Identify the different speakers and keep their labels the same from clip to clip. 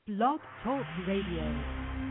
Speaker 1: Blog Talk Radio.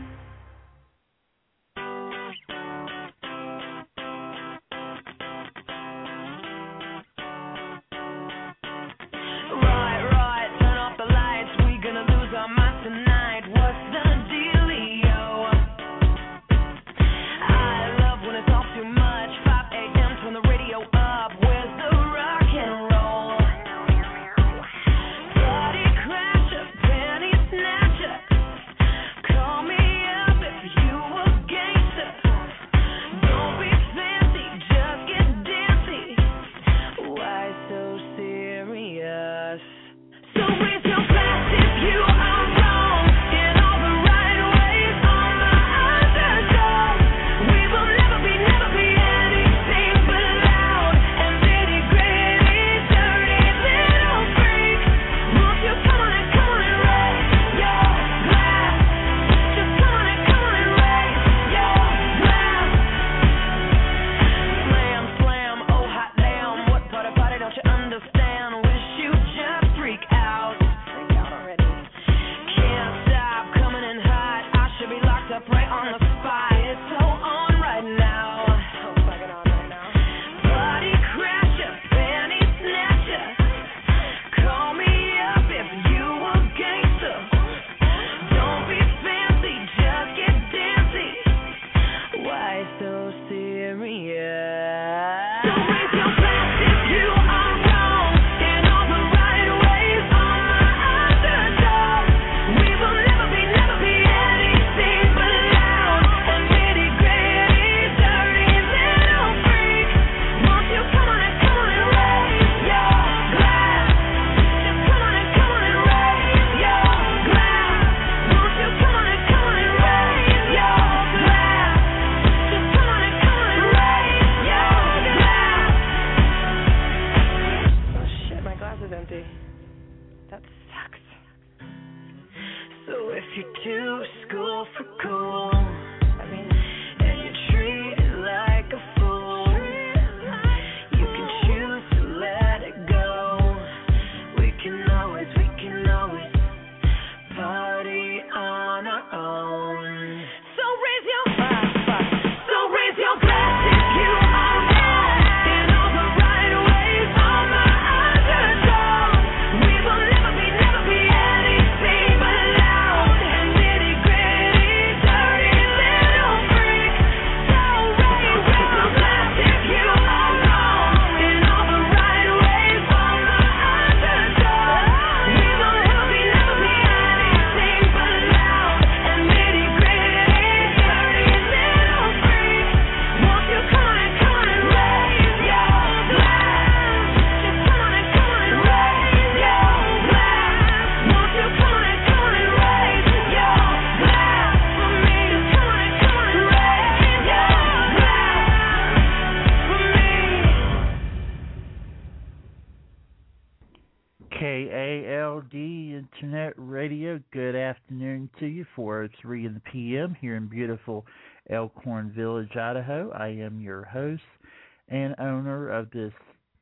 Speaker 1: KALD Internet Radio, good afternoon to you, 4:03 in the p.m. here in beautiful Elkhorn Village, Idaho. I am your host and owner of this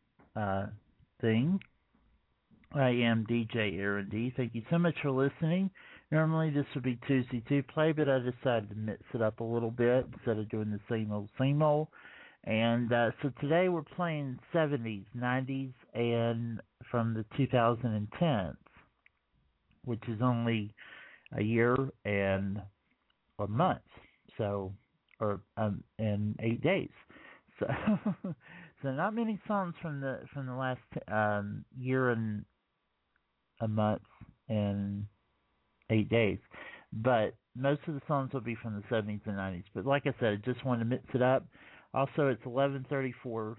Speaker 1: thing. I am DJ Aaron D. Thank you so much for listening. Normally this would be Tuesday 2 Play, but I decided to mix it up a little bit instead of doing the same old. And so today we're playing 70s, 90s, and from the 2010s, which is only a year and a month, and 8 days. So, so not many songs from the last year and a month and 8 days, but most of the songs will be from the 70s and 90s. But like I said, I just wanted to mix it up. Also, it's 11:34,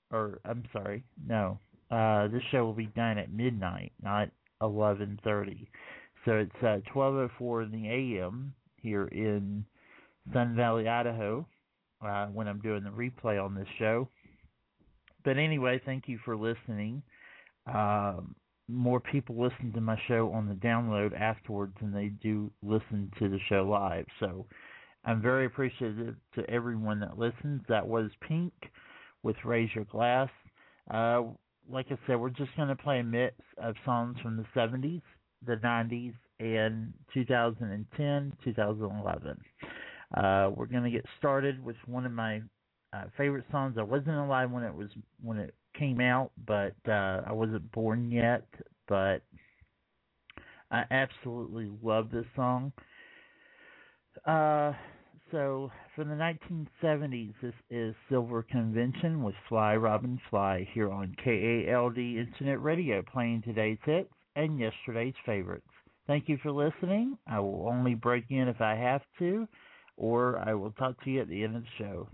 Speaker 1: this show will be done at midnight, not 11:30. So it's 12:04 in the a.m. here in Sun Valley, Idaho, when I'm doing the replay on this show. But anyway, thank you for listening. More people listen to my show on the download afterwards than they do listen to the show live. So I'm very appreciative to everyone that listens. That was Pink with Raise Your Glass. Like I said, we're just going to play a mix of songs from the 70s, the 90s, and 2010, 2011. We're going to get started with one of my favorite songs. I wasn't alive when it came out, but I wasn't born yet. But I absolutely love this song. So from the 1970s, this is Silver Convention with Fly Robin Fly here on KALD Internet Radio, playing today's hits and yesterday's favorites. Thank you for listening. I will only break in if I have to, or I will talk to you at the end of the show.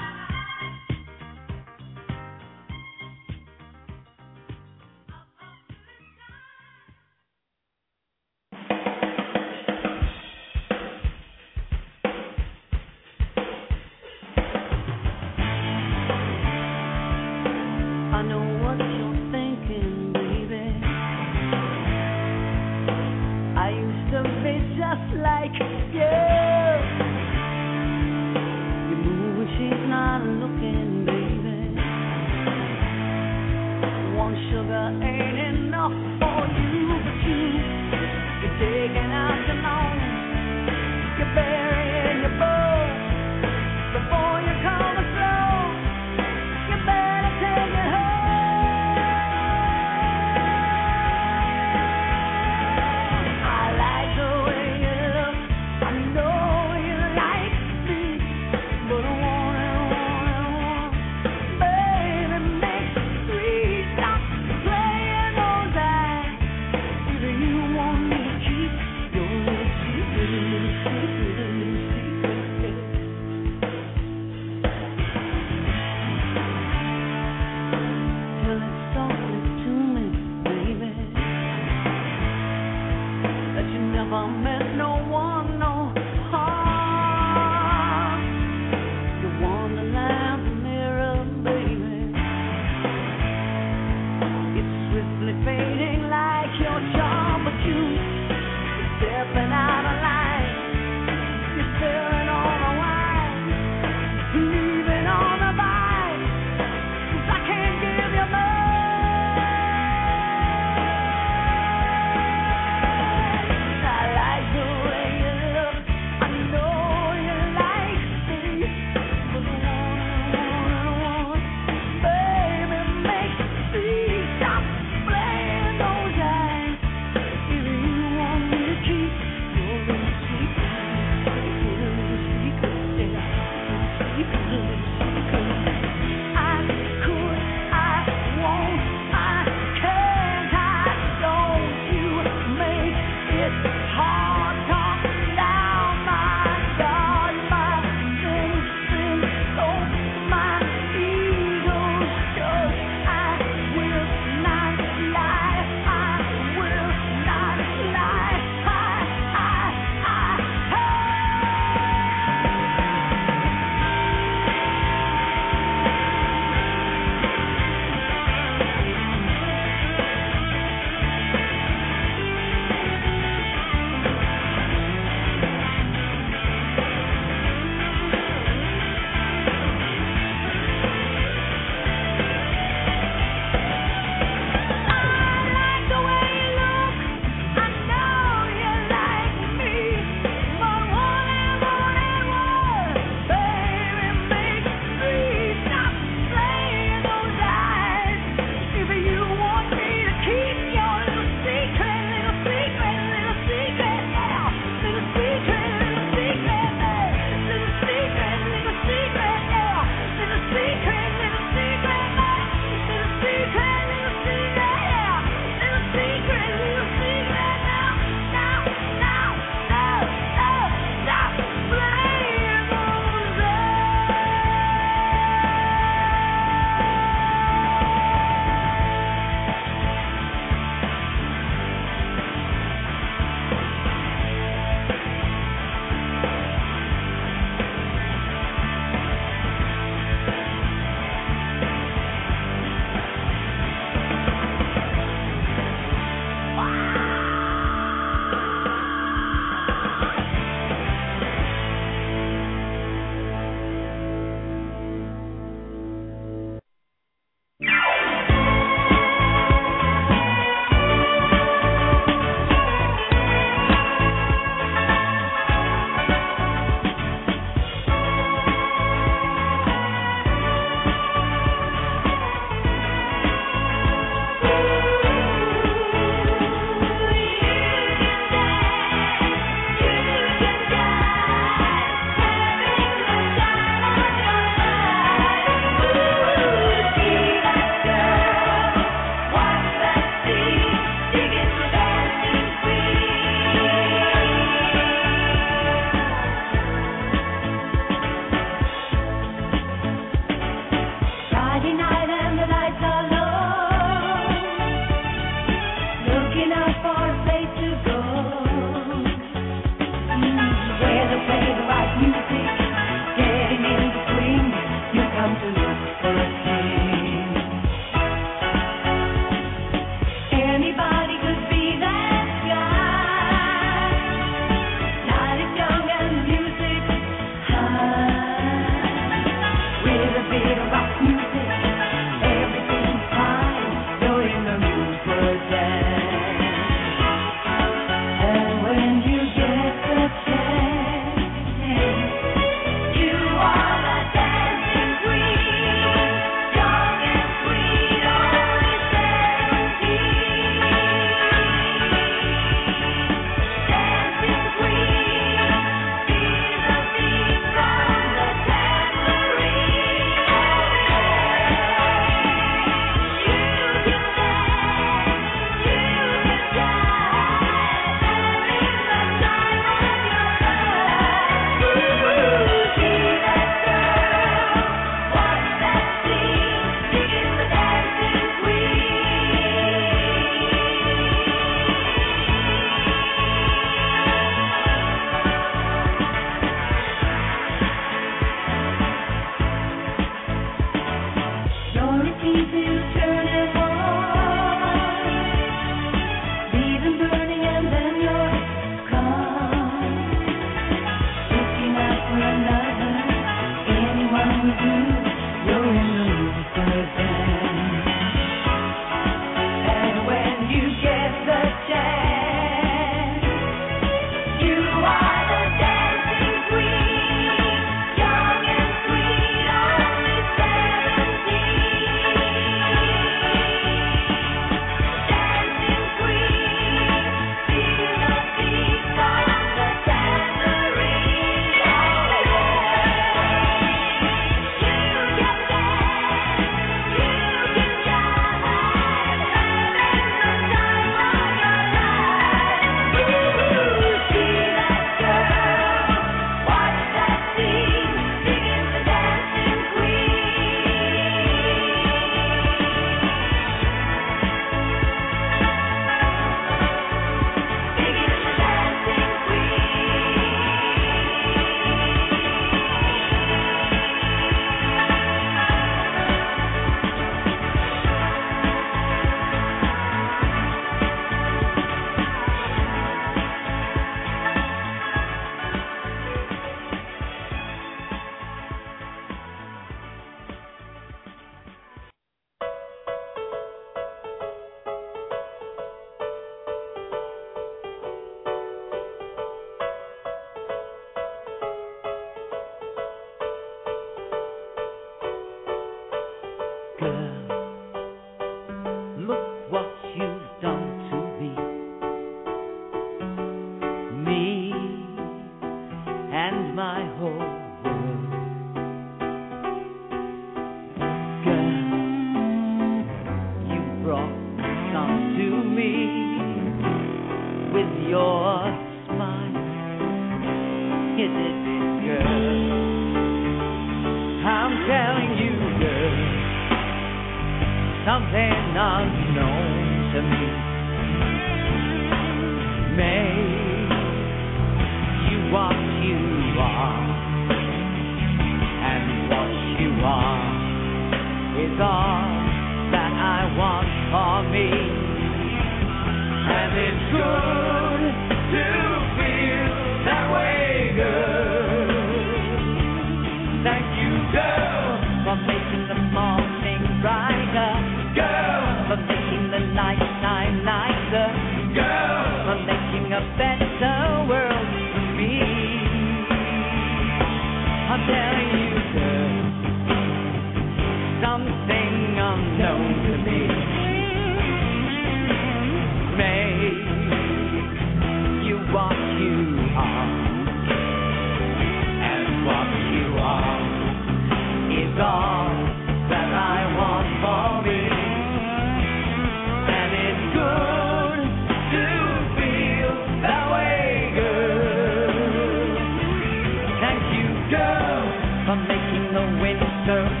Speaker 2: For making the winter fall.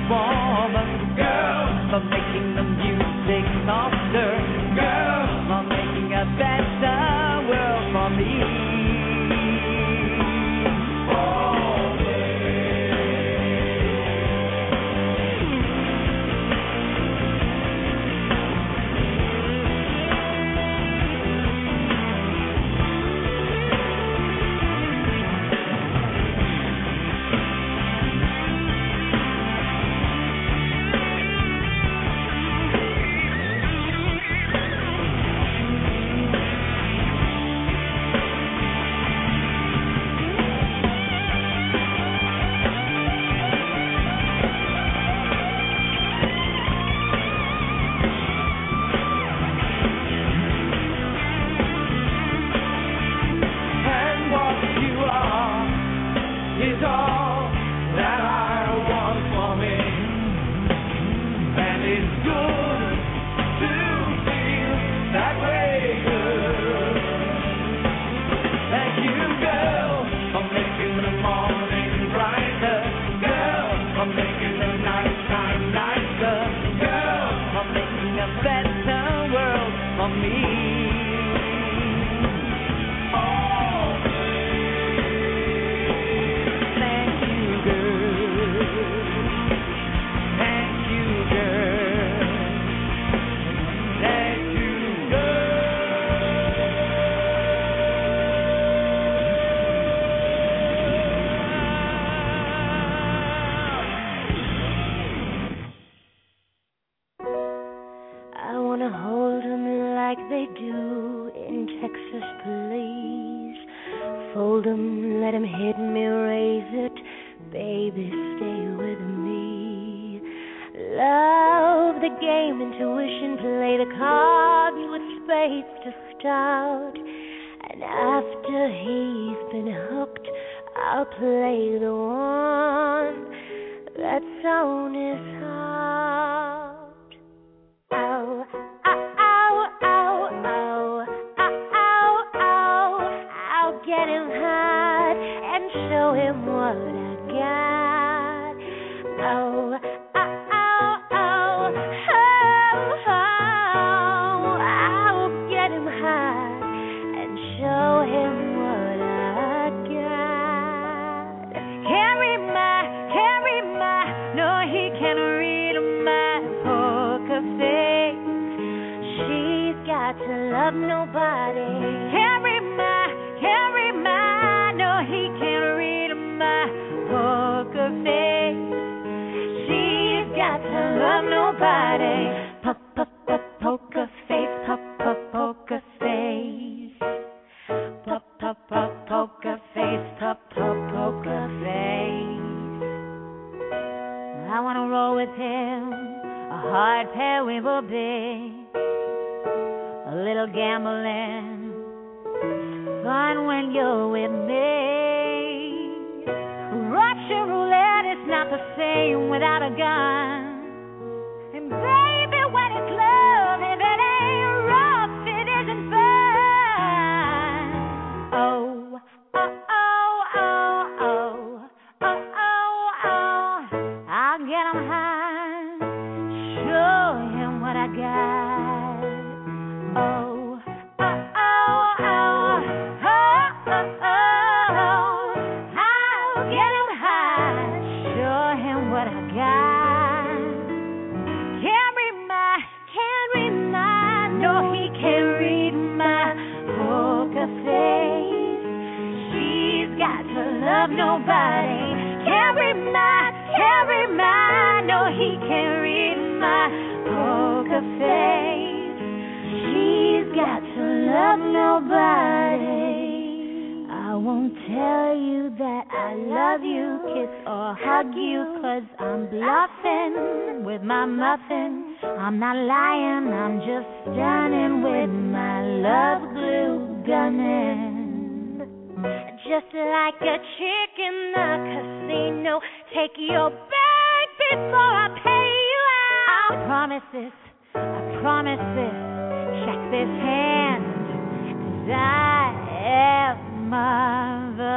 Speaker 2: warmer, girl, for making the music softer, girl, for making a better world for me.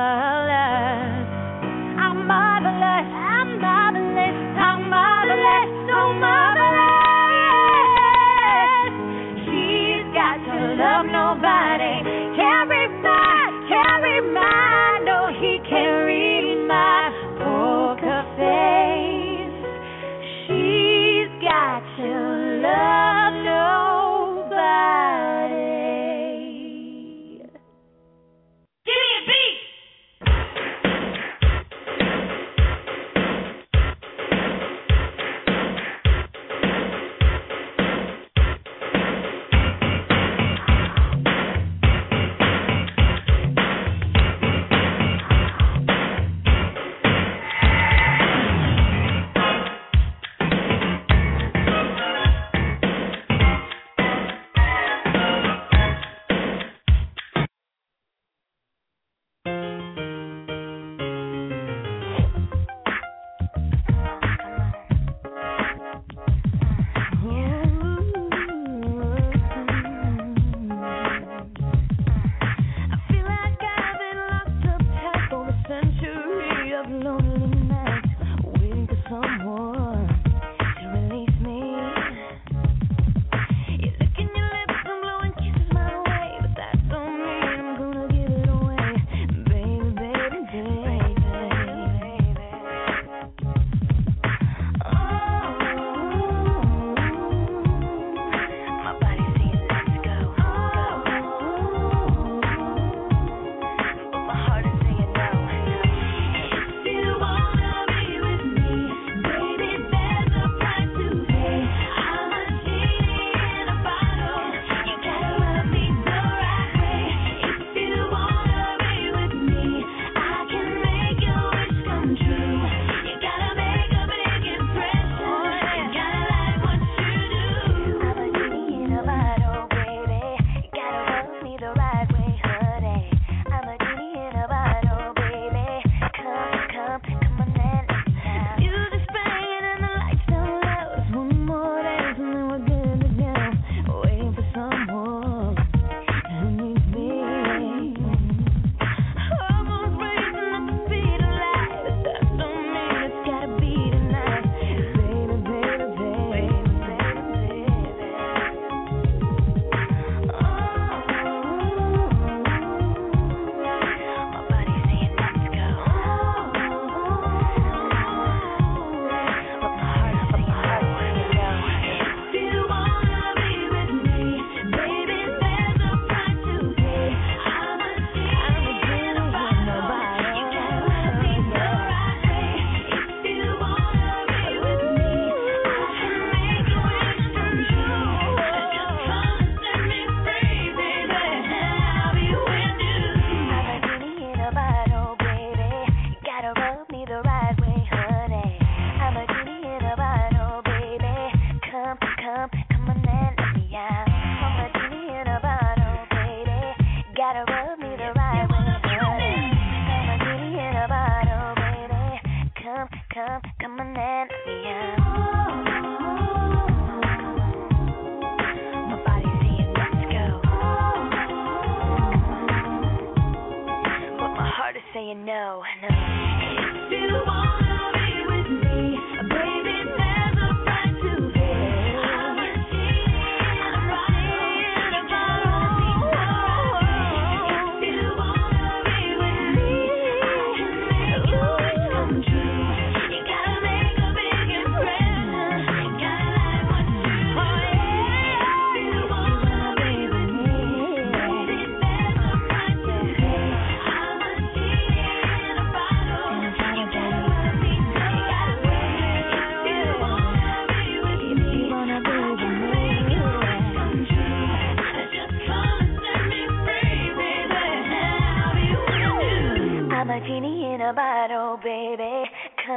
Speaker 3: I'm marvelous, I'm marvelous, I'm marvelous.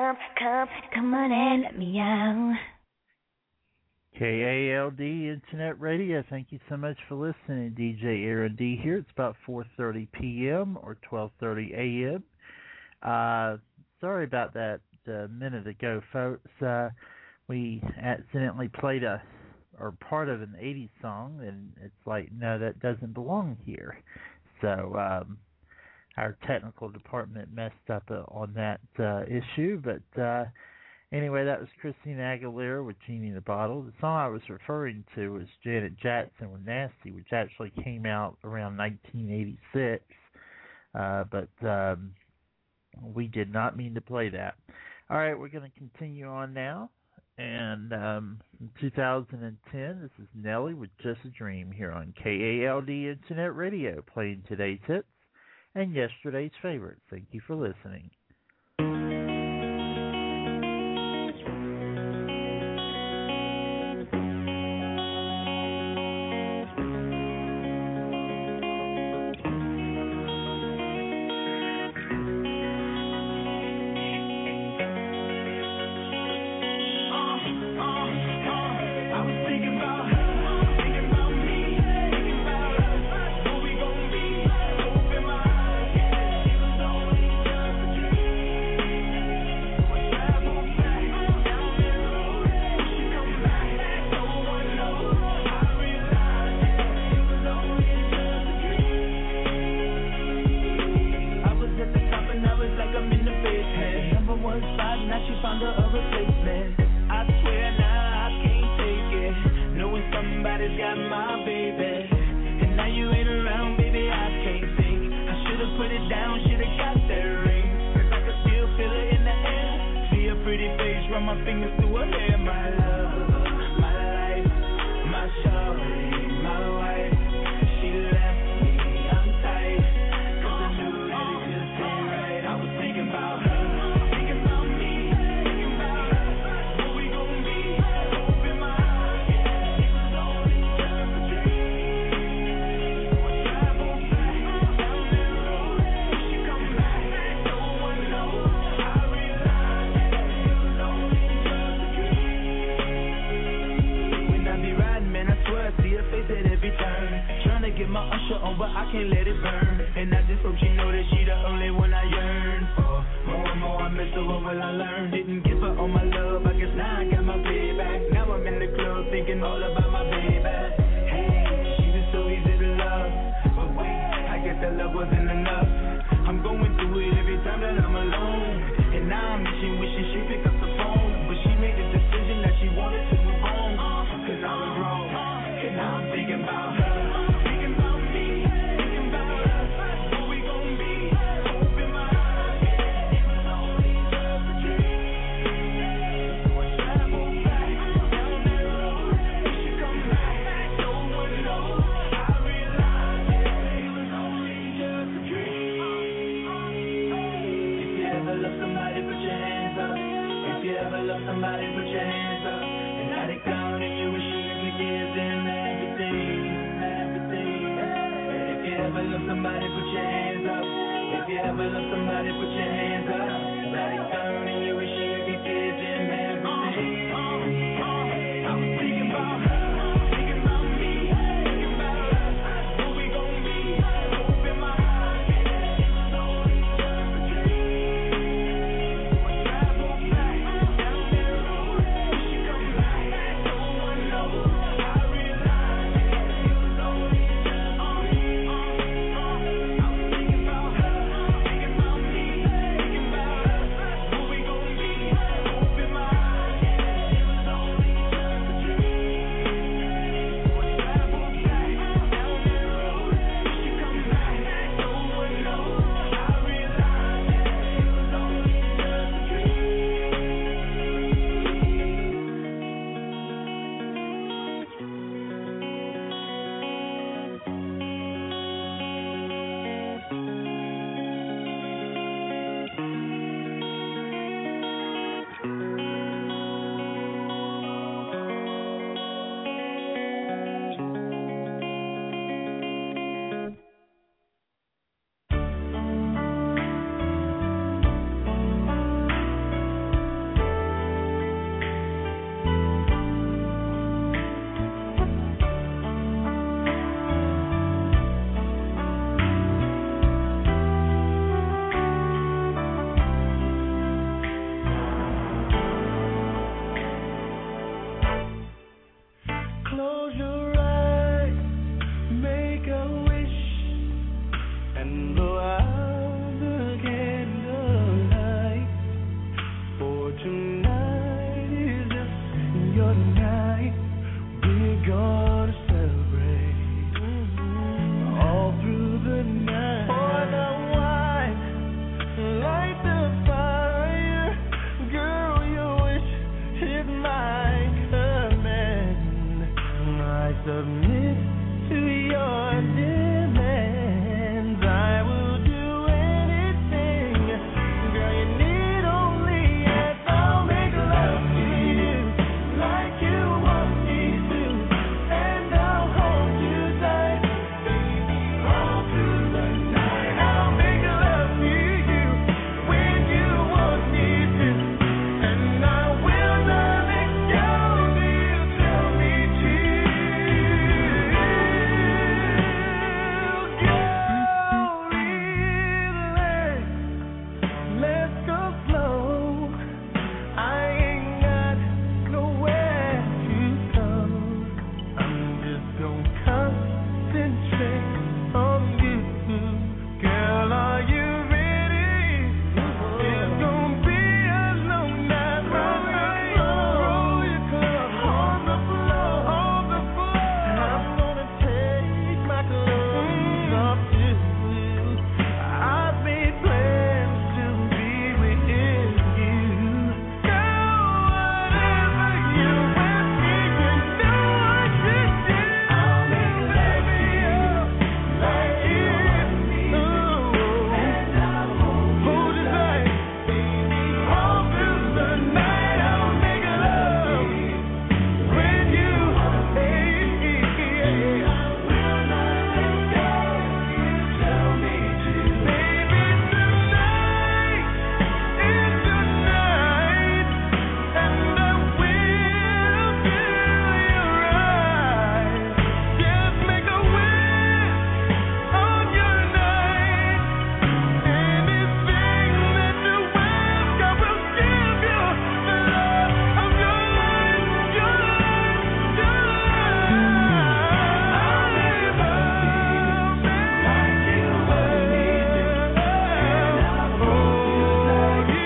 Speaker 2: come on and let me out.
Speaker 1: KALD Internet Radio, thank you so much for listening. DJ Aaron D here. It's about 4:30 p.m. or 12:30 a.m. Sorry about that a minute ago, folks. We accidentally played part of an 80s song, and it's like, no, that doesn't belong here. So our technical department messed up on that issue, but anyway, that was Christina Aguilera with Genie in the Bottle. The song I was referring to was Janet Jackson with Nasty, which actually came out around 1986, but we did not mean to play that. All right, we're going to continue on now. And in 2010, this is Nelly with Just a Dream here on KALD Internet Radio, playing today's hits and yesterday's favorites. Thank you for listening.
Speaker 3: tonight we're gonna celebrate all through the night. Pour the wine, light the fire, girl, your wish is my command. I submit to your demands. I will do anything, girl, you need only ask. I'll make love to you like you want me to, and I'll hold you tight, baby, all through the night. I'll make love to you when you want me to, and I will not let go till you tell me to. Go, relax, let's go slow. I ain't got nowhere to go. I'm just gonna concentrate on you. Girl, are you ready? It's gonna be a long night. Roll your club on the floor. I'm gonna take my clothes off too. I've made plans to be with you. Girl, whatever you want me, you know what to do. I'll make love to you like you want me to, and I'll hold you tight, baby, all through the night. I'll make love when you hey, I will not let go. You tell me to, baby, tonight is the night, and I will fill your eyes. Just make a wish on your night. Anything that you ask, I will give you the love of your life, your life, your life. I'll make love like you want me to, and I'll hold you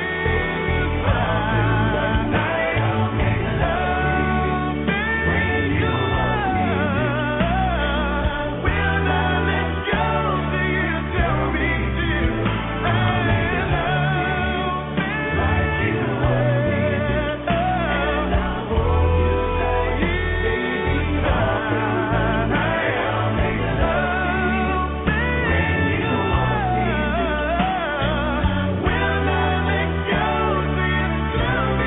Speaker 3: tight. I'll make love when you want me to, and I will not let go till you tell me to. I'll make love like you want me to, and I'll hold you tight, baby, all through the night. I'll make love when you want me to, and I will not let go till you tell me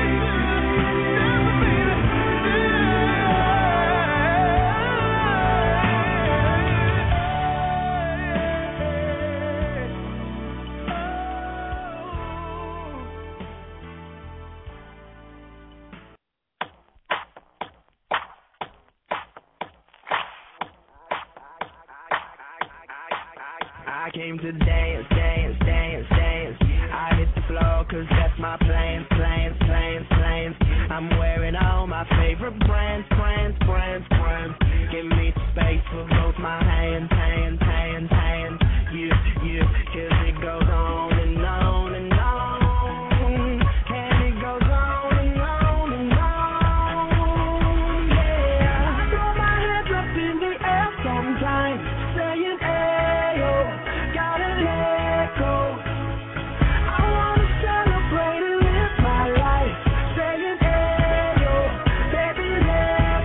Speaker 4: I came to dance, dance, dance, dance. I hit the floor 'cause that's my plan, plan, plan, plan. I'm wearing all my favorite brands, brands, brands, brands. Give me space for both my hands, hands, hands, hands. You, 'cause it goes on and on and on. And it goes on and on and on. Yeah. I throw my hands up in the air sometimes, saying, ayo, gotta let go. I wanna celebrate and live my life, saying, ayo, baby, let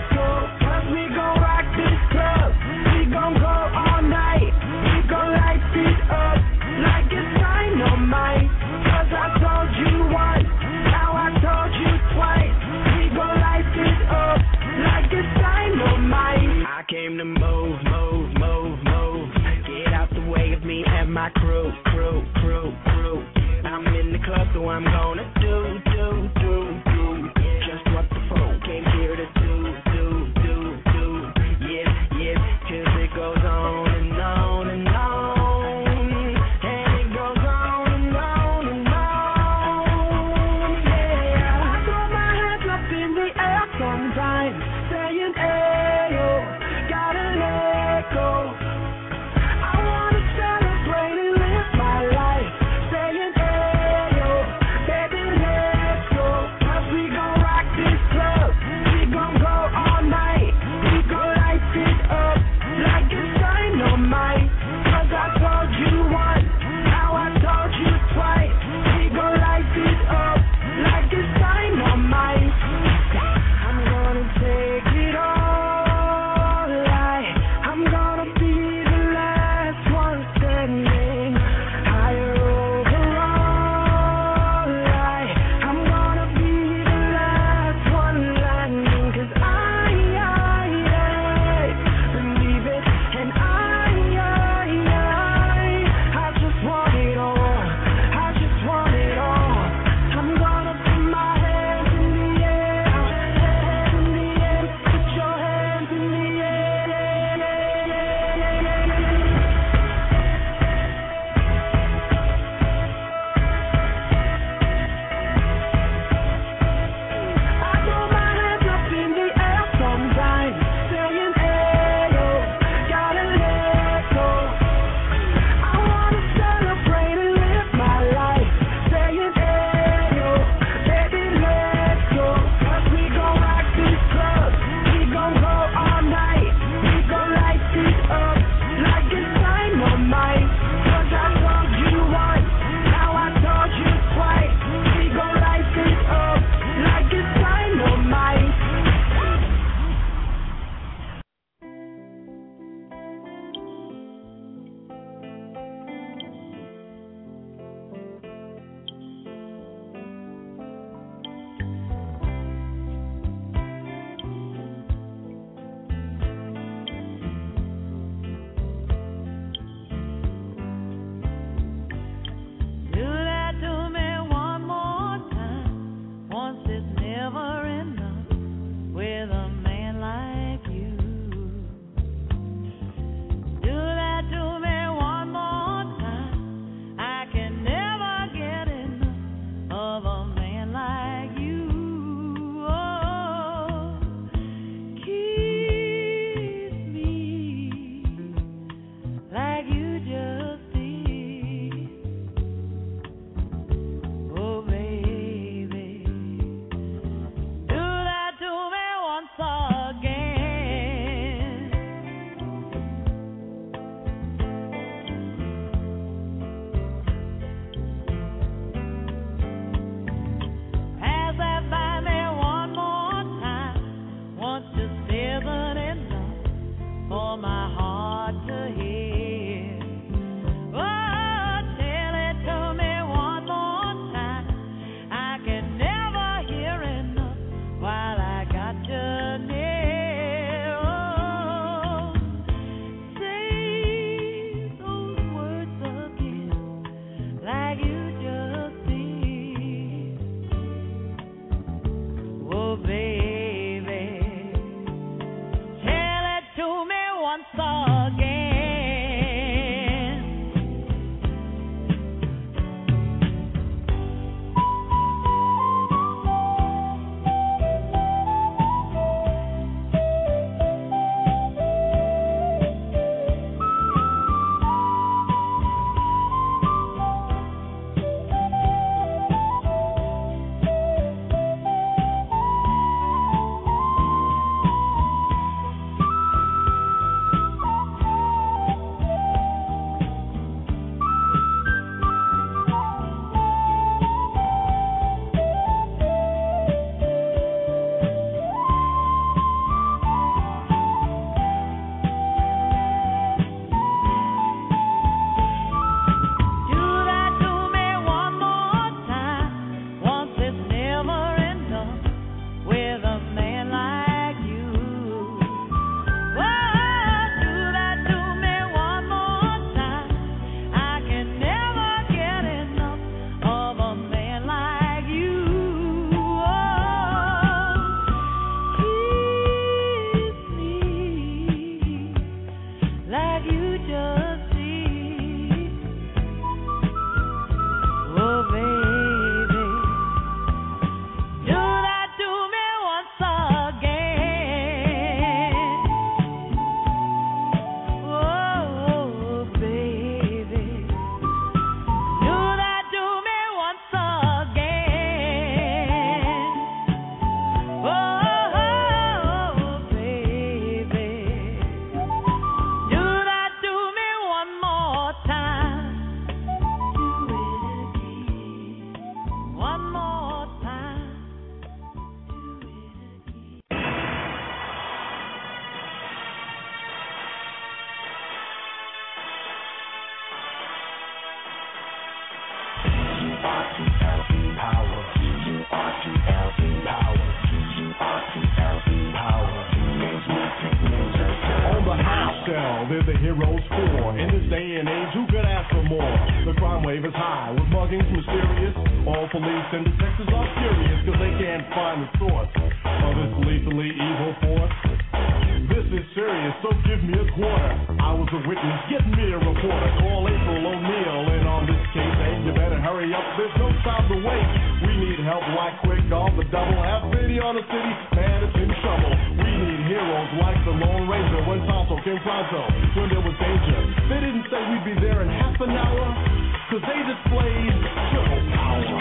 Speaker 3: hell, they're the heroes for. In this day and age, who could ask for more? The crime wave is high, with muggings mysterious. All police and detectives are furious, cause they can't find the source of this lethally evil force. This is serious, so give me a quarter. I was a witness, get me a reporter. Call April O'Neil, and on this case, hey, you better hurry up, there's no time to wait. We need help like quick off the double. Have pity on the city, man, it's in trouble. We need heroes like the Lone Ranger when Tonto came pronto, when there was danger. They didn't say we'd be there in half an hour, cause they displayed triple power.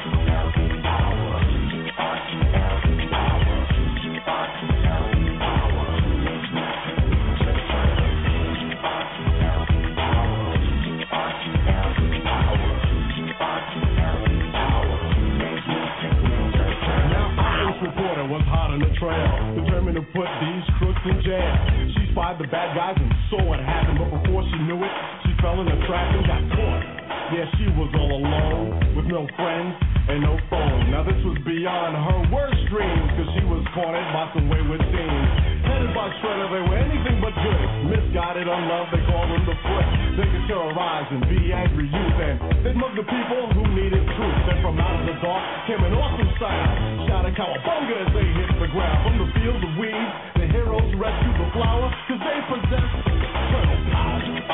Speaker 3: Reporter was hot on the trail, determined to put these crooks in jail. She spied the bad guys and saw what happened, but before she knew it, she fell in the trap and got caught. Yeah, she was all alone, with no friends and no phone. Now this was beyond her worst dreams, cause she was cornered by some wayward teens. Headed by Shredder, they were anything but good. Misguided, unloved, they called them the Foot. They could terrorize and be angry youth, and they'd mug the people who needed truth. Then from out of the dark came an awesome sound, shouting cowabunga as they hit the ground. From the fields of weeds, the heroes rescued the flower, cause they possessed eternal power.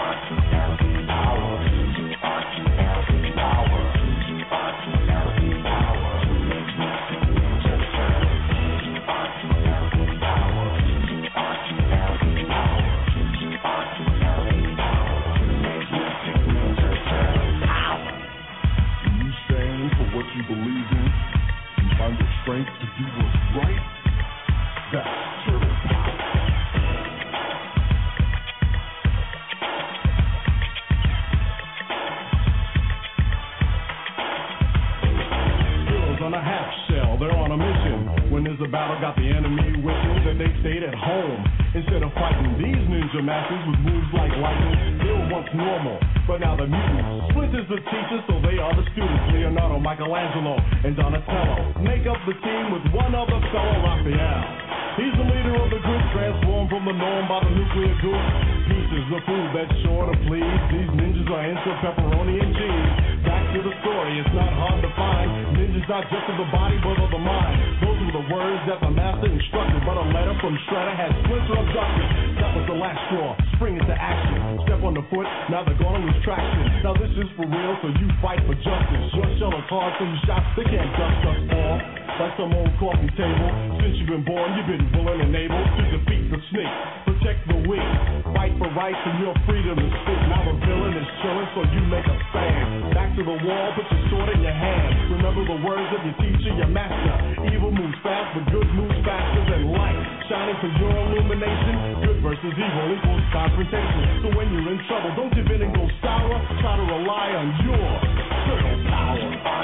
Speaker 3: You believe in, you find the strength to do what's right. That's turtle power. Heroes on a half shell, they're on a mission. When there's a battle, got the enemy wishing that they stayed at home. Instead of fighting these ninja masters with moves like lightning, they were once normal, but now the mutants. Splinter's the teacher, so they are the students. Leonardo, Michelangelo, and Donatello make up the team with one other fellow, Raphael. He's the leader of the group, transformed from the norm by the nuclear goop. Pieces of food that's sure to please. These ninjas are into pepperoni and cheese. Back to the story, it's not hard to find. Ninjas not just of the body, but of the mind. Those were the words that the master instructed, but a letter from Shredder had Splinter abducted. That was the last straw, spring into action. Step on the foot, now they're gonna lose traction. Now this is for real, so you fight for justice. Your shell is hard, so you shots, they can't dust us all. Like some old coffee table. Since you've been born, you've been willing and able to defeat the snake. Protect the weak, fight for rights and your freedom to speak. Now the villain is chilling, so you make a stand. Back to the wall, put your sword in your hand. Remember the words of your teacher, your master. Evil moves fast, but good moves faster than light. Shining for your illumination. Good versus evil equals confrontation. So when you're in trouble, don't give in and go sour. Try to rely on your turtle power.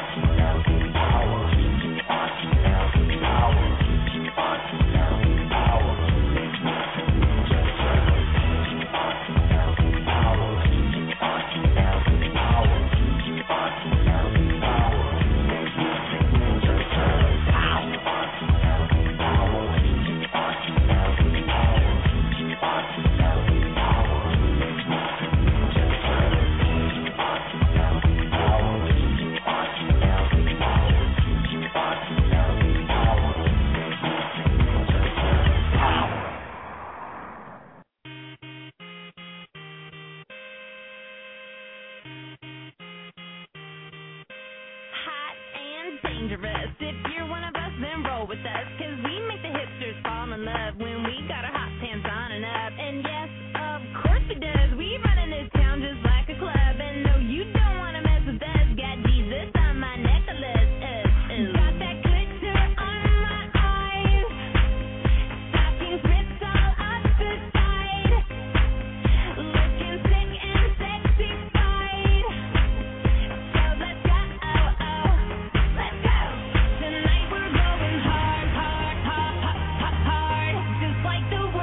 Speaker 5: Dangerous. If you're one of us, then roll with us, cause we make the hipsters fall in love when we got our hot pants on and up. And yes, of course it does. We run in this town just like a club. And no, you don't wanna mess with us. Got Jesus on my necklace. Got that glitter on my eyes. Stocking slips all up the side. Looking sick and sexified. So let's go. Let's go. Tonight we're going hard, hard, hard, hard, hard, just like the world.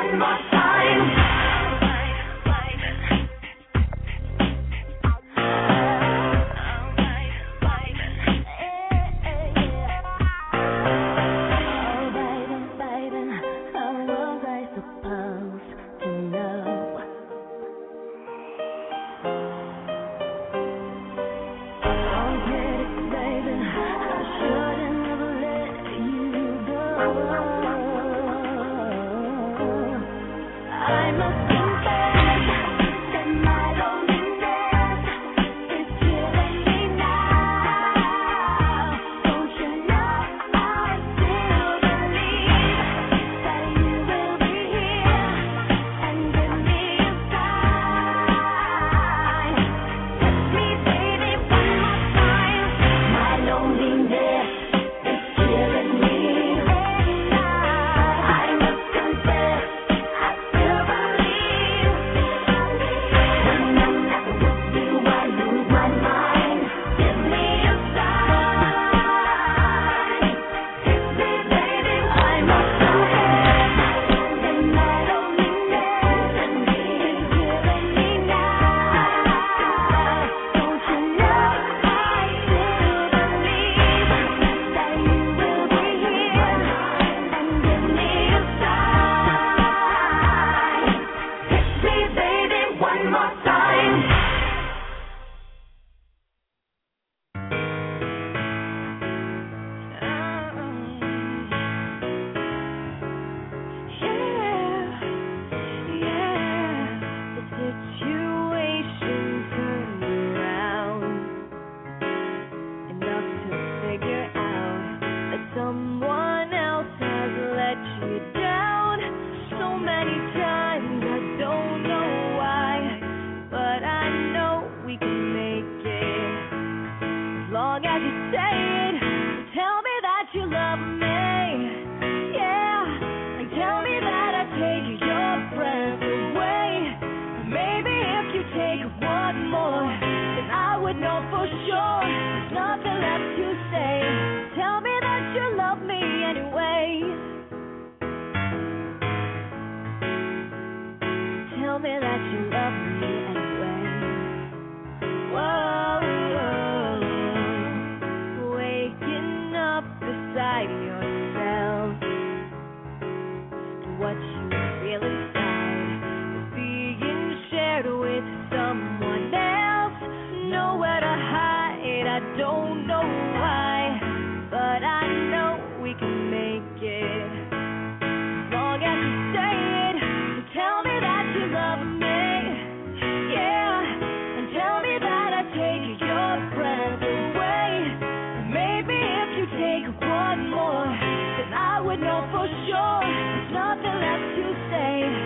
Speaker 3: one more time.
Speaker 5: One more, then I would know for sure there's nothing left to say.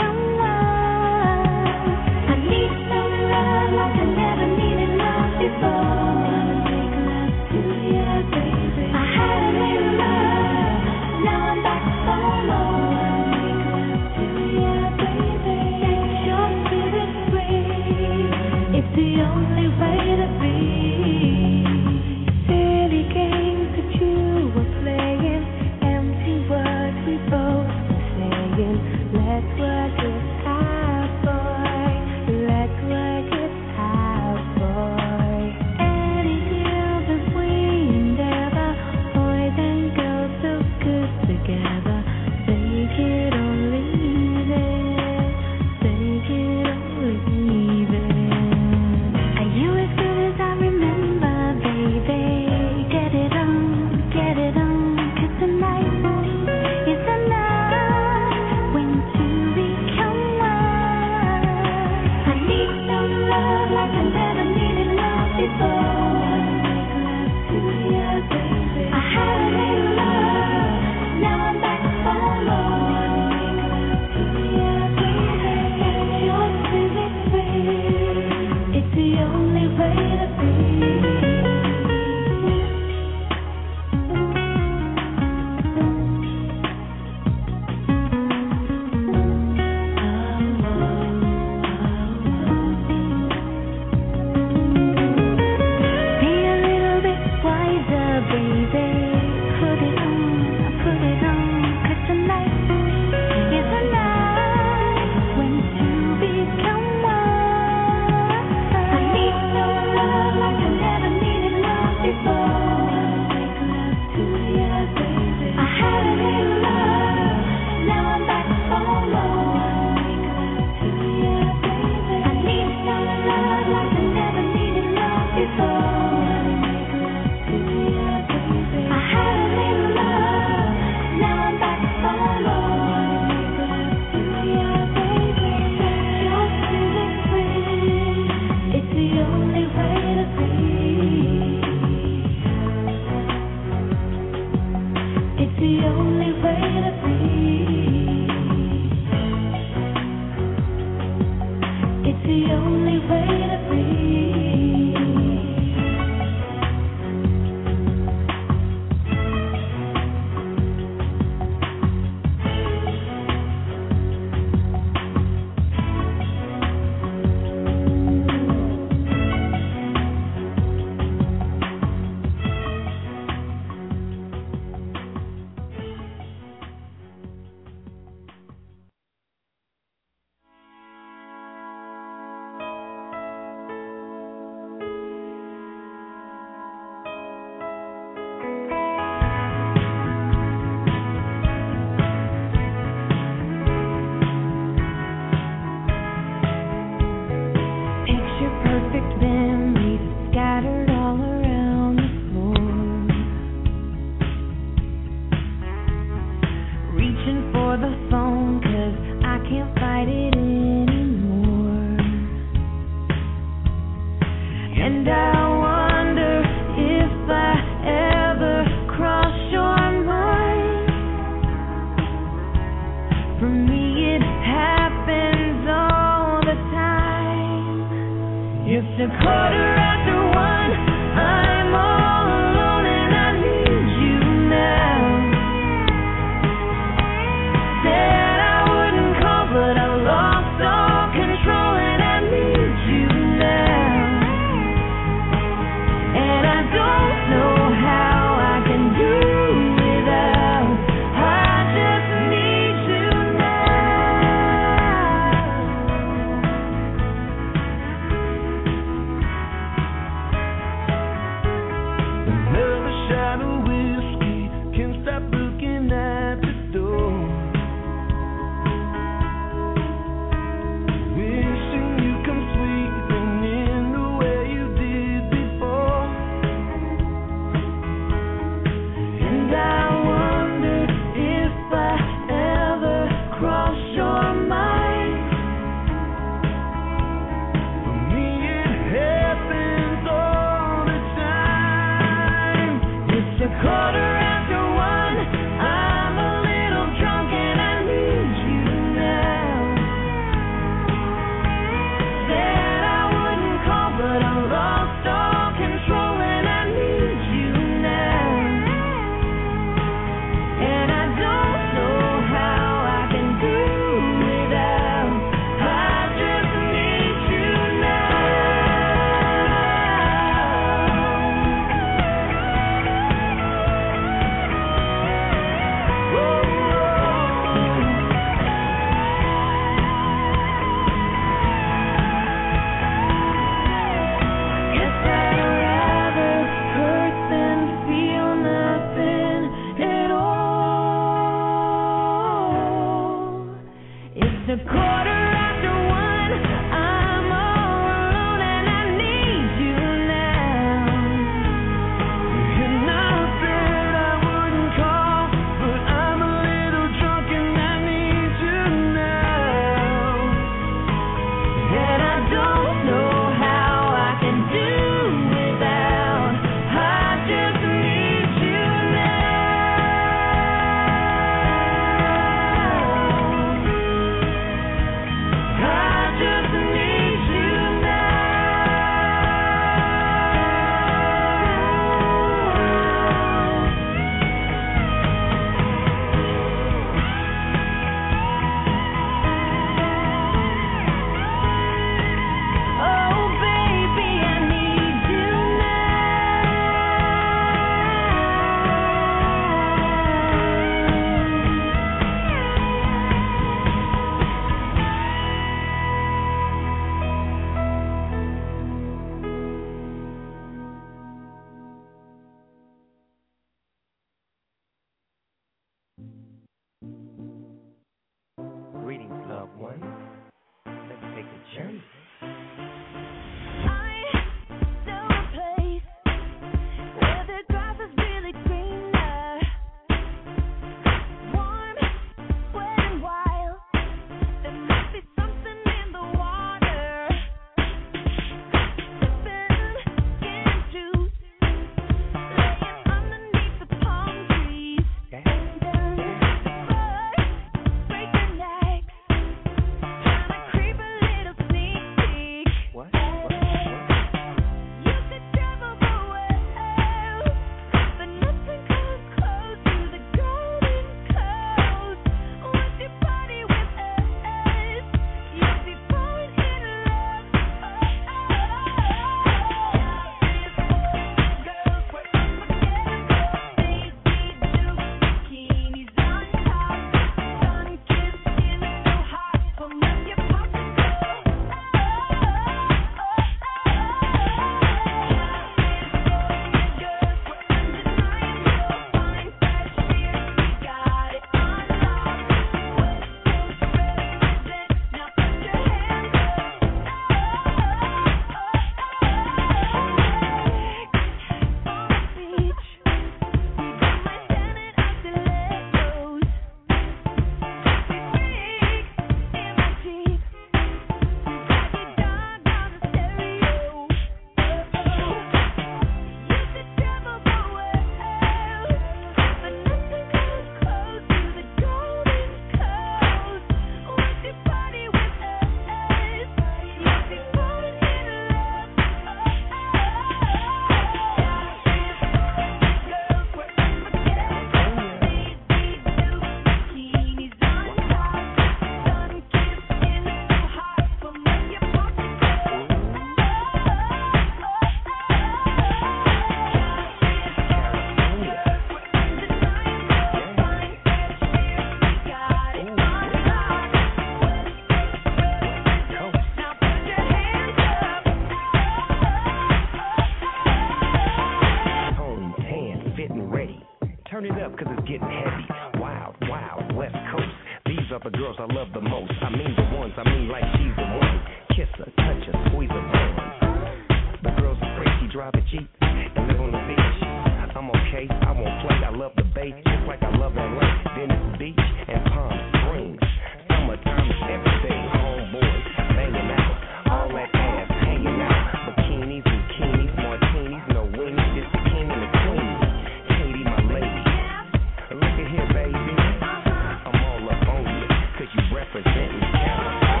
Speaker 6: I love the most. I mean the ones, I mean like she's the one. Kiss her, touch her, squeeze her bum. The girl's afraid she drive a Jeep and live on the beach. I'm okay, I won't play. I love the bay, just like I love LA. Venice Beach and Palm Springs. Summertime is everything. Homeboys banging out, all that ass hanging out. Bikinis, bikinis, martinis, no weenies, just the king and the queen. Katie, my lady. Look at here, baby. I'm all up on you, 'cause you representin' California.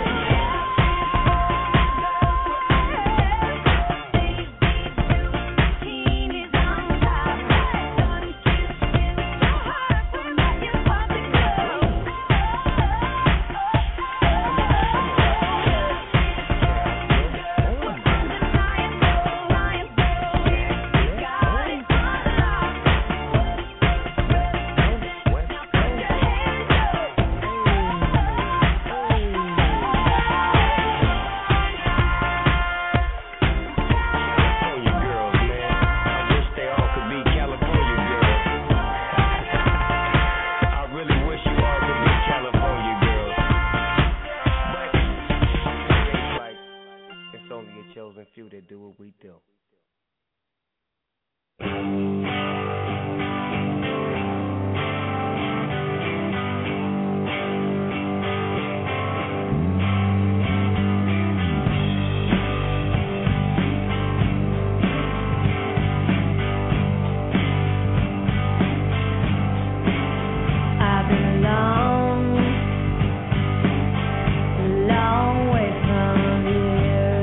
Speaker 6: Few that do what we do.
Speaker 2: I've been long way from here.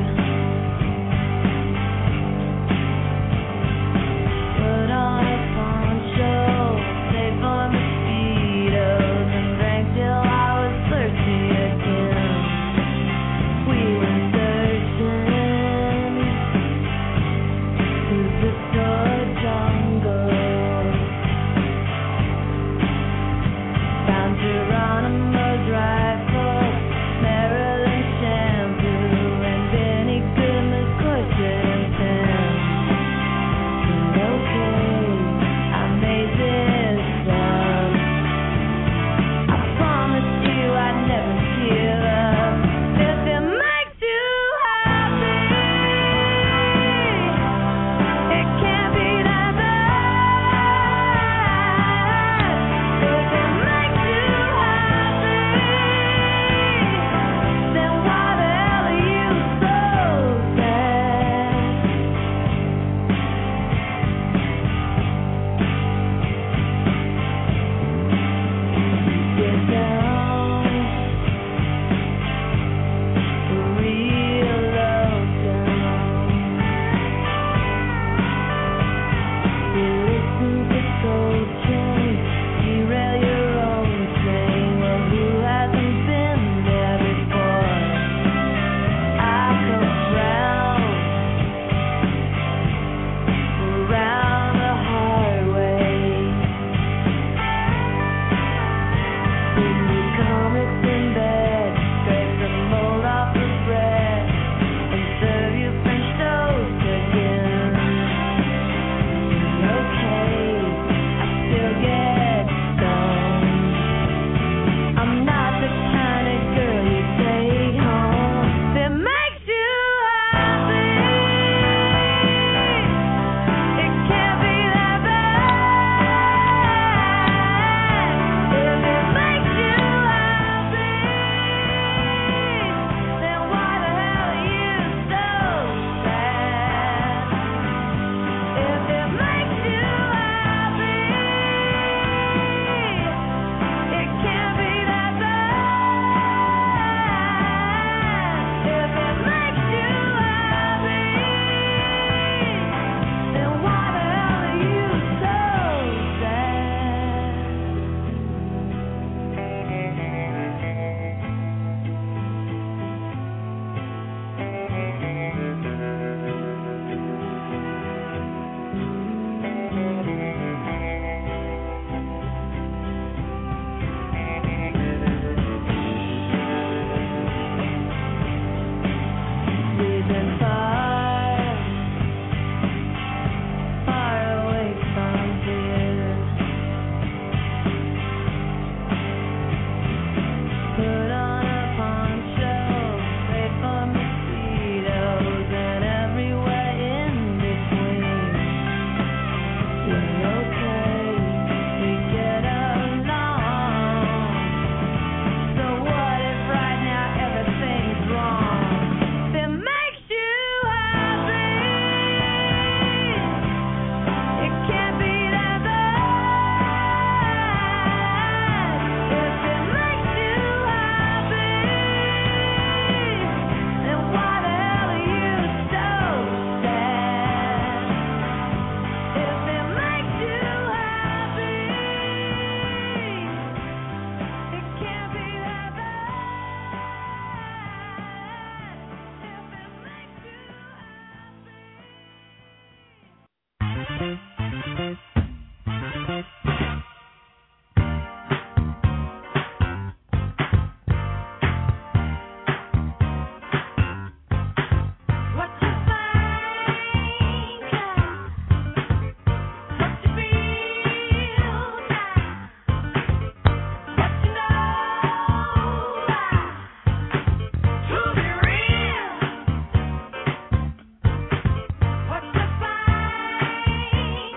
Speaker 2: Put on a poncho, safe for mosquitoes, and drank till I was thirsty again. We were searching through the jungle. Found Geronimo's rifle, Maryland shampoo, and Benny Goodman's corset pen. Okay, I made this up. I promised you I'd never give up. If it makes you happy, it can't be that bad. If it makes you happy, then why the hell are you so sad? Get down, real low down. You listen to Coltrane, derail your own train. Well, who hasn't been there before? I come around the hard way. In the comics in bed, scrape the mold off the bread, and serve you French toast again. Okay, I still get stoned. I'm not the kind of girl you take home. That makes you happy, it can't be that bad. If it makes you happy, then why the hell are you so sad? If it makes you happy, it can't be that bad. If it makes you happy, then why the hell are you so sad? We've been far away from here. Put What you find?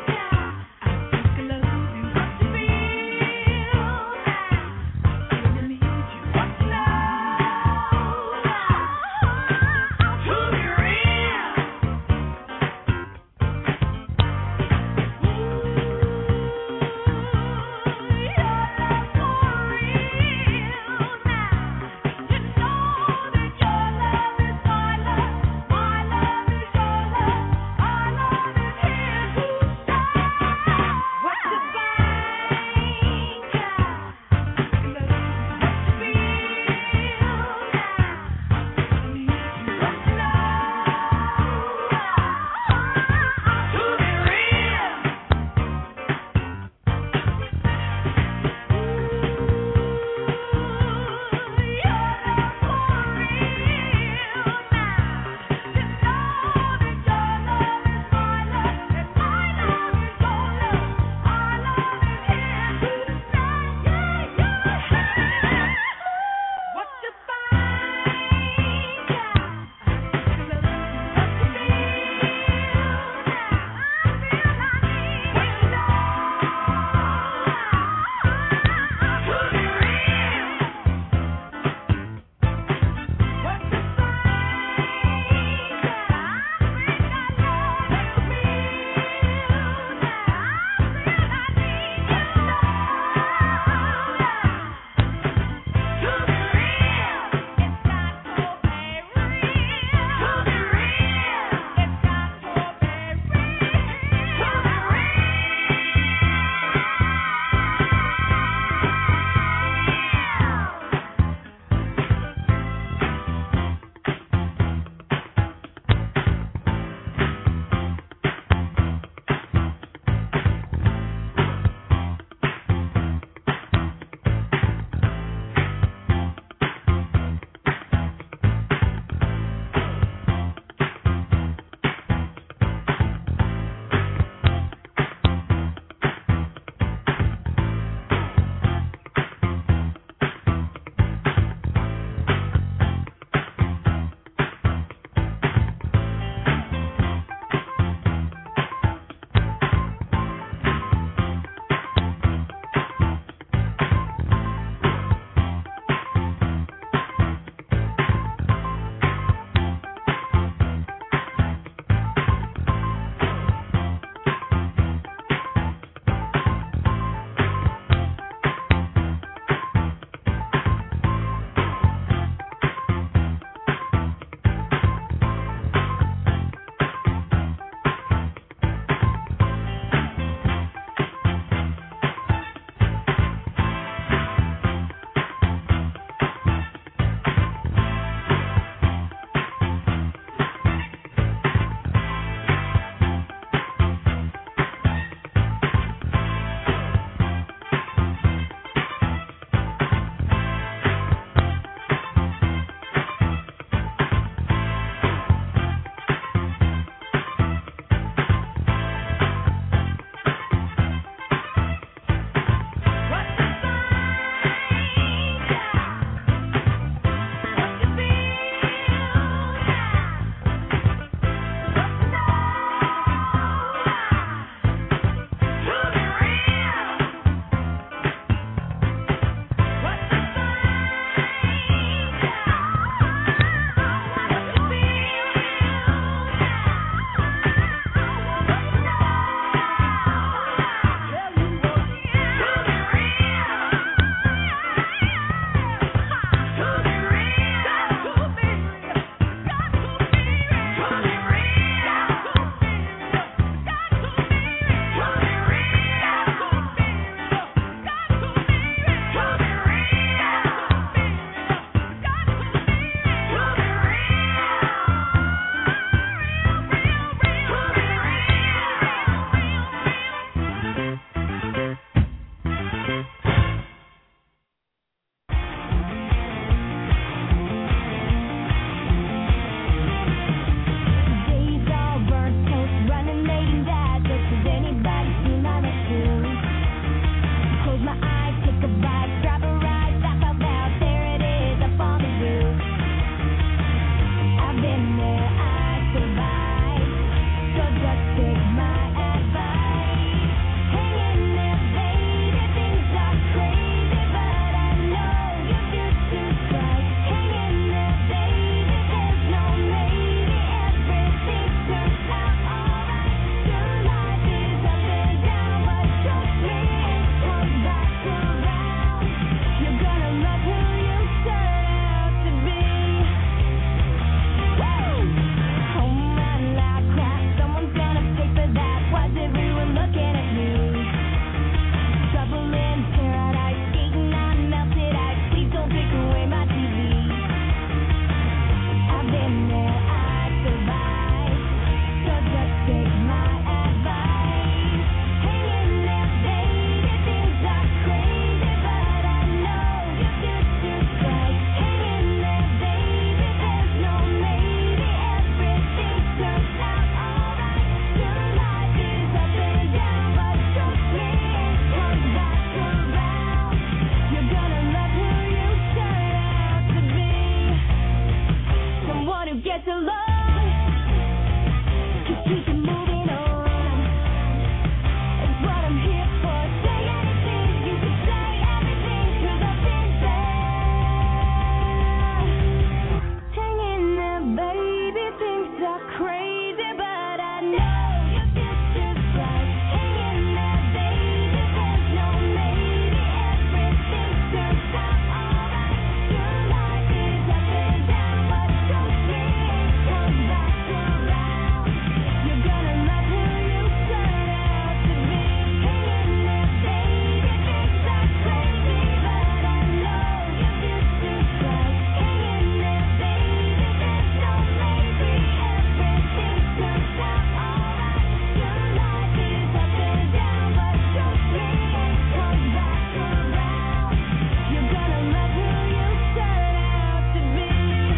Speaker 2: crazy, but I know your future's bright. Hang in there, baby, there's no maybe. Everything turns out alright. Your life is up and down, but trust me, it comes back around. You're gonna love who you turn out to be. Hang in there, baby, things are crazy, but I know your future's bright. Hang in there, baby, there's no maybe. Everything turns out alright. Your life is up and down, but trust me, it comes back around. You're gonna love who you turn out to be.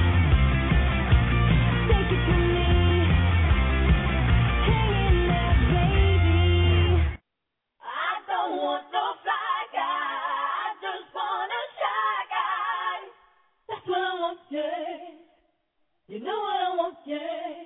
Speaker 2: Take it from me. Hang in there, baby. I don't want no fly guy. I just want a shy guy. That's what I want, yeah. You know what I want, yeah.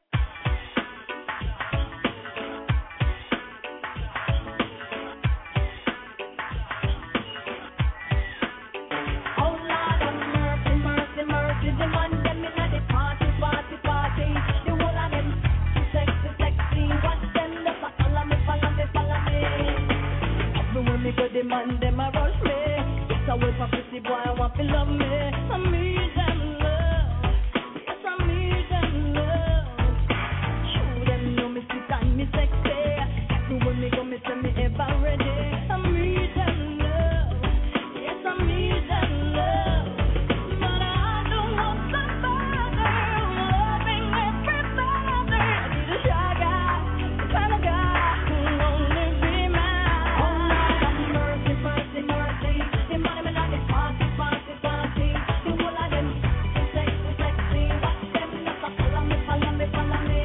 Speaker 2: Oh Lord have mercy, mercy, mercy. The man them inna the party, party, party. The whole of them sexy, sexy. Watch them just a follow me, follow me, follow me. Everywhere me go, the man them a rush me. It's a way for pretty boy, I want to love me. I need them love. Yes, I need them love. Show them know me sweet and me sexy. Everywhere me go, me say me ever ready. I need them love. Yes, I need them love. But I don't want somebody loving everybody. I need a shy guy, the kind of guy who'll only be mine. Oh Lord have mercy, mercy, mercy. The money me like it party, party, party. The whole of them sexy, sexy. Watch them just a follow me, follow me, follow me.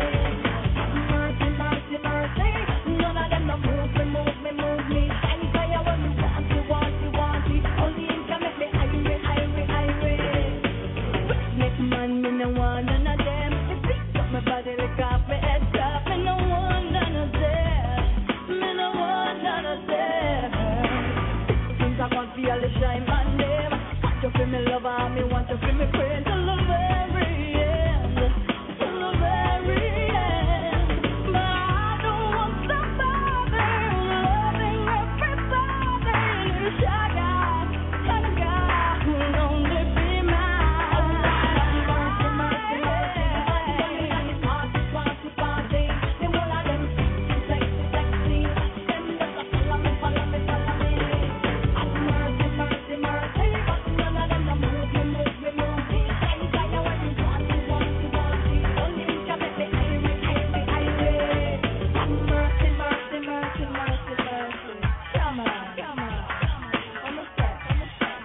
Speaker 2: Mercy, mercy, mercy. None of them no move me, move me, move me. Anytime when me want you, want you, want you. Only him can make me irate, irate, irate. Make man, me no want none of them. If beat up my body like off my head top, me no want none of them. Me no want none of them. Things I want for all the shine man them. Want you for me lover, me want you for me friend till the very end, till the very end. But I don't want somebody loving everybody. Little shy guy, kind of guy who'll only be mine. Oh Lord have mercy, mercy, mercy. Party, party, party. The whole of them sexy, sexy. Them just a follow me, follow me, follow me. Have mercy, mercy, mercy. But none of them no move me, move me, move me. Anytime when you want you, want you, want you. Only you can make me irate, irate, irate. Have mercy, mercy, mercy, mercy, mercy. Come on, come on. On the step, on the step.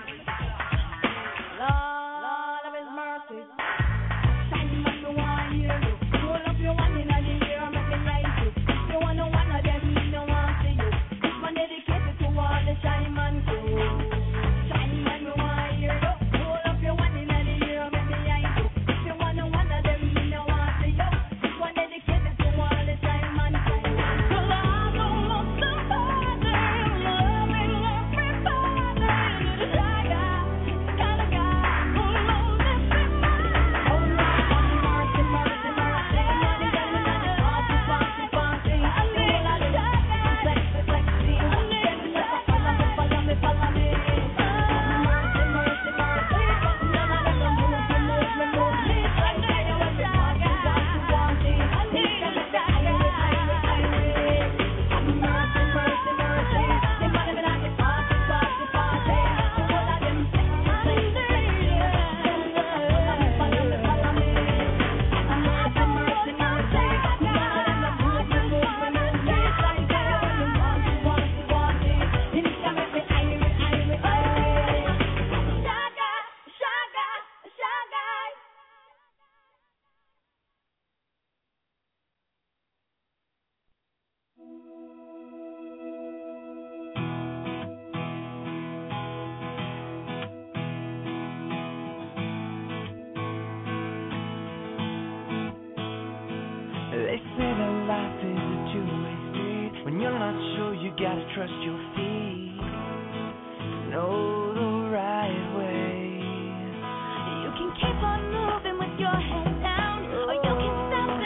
Speaker 2: Lord of His mercy. Shine man, me want hear you. Roll up your one inna the air, make me like you. If you want no one of them, me no want see you. This one dedicated to all the shine man crew. Shine man, me want hear you. Roll up your one inna the air, make me like you. If you want no one of them, me no want see you. This one dedicated to all the shine man crew. 'Cause I don't want somebody loving everybody. Little shy guy, kind of guy who'll only be mine. Oh Lord have mercy, mercy, mercy. Money them inna the party, party, party. I need a shy guy, sexy, sexy. Watch them just a follow me, follow me, follow me. Mercy, mercy, mercy. But none of them no move me, move me, move me. Anytime when you want you, want you, want you. Only you can make me irate, irate, irate. Have mercy, mercy, mercy. The money me like it party, party, party. The whole of them sexy, sexy, sexy. Follow me, follow me, follow me. Mercy, mercy, mercy. None of them no move me, move me, move me. Anytime when you want you, want you, want you. You can make me irate, irate, irate. Shy guy, shy guy, shy guy.
Speaker 4: They say that life is a two-way street. When you're not sure, you gotta trust your feet. Know the right way.
Speaker 2: You can keep on moving with your head down, or you can stop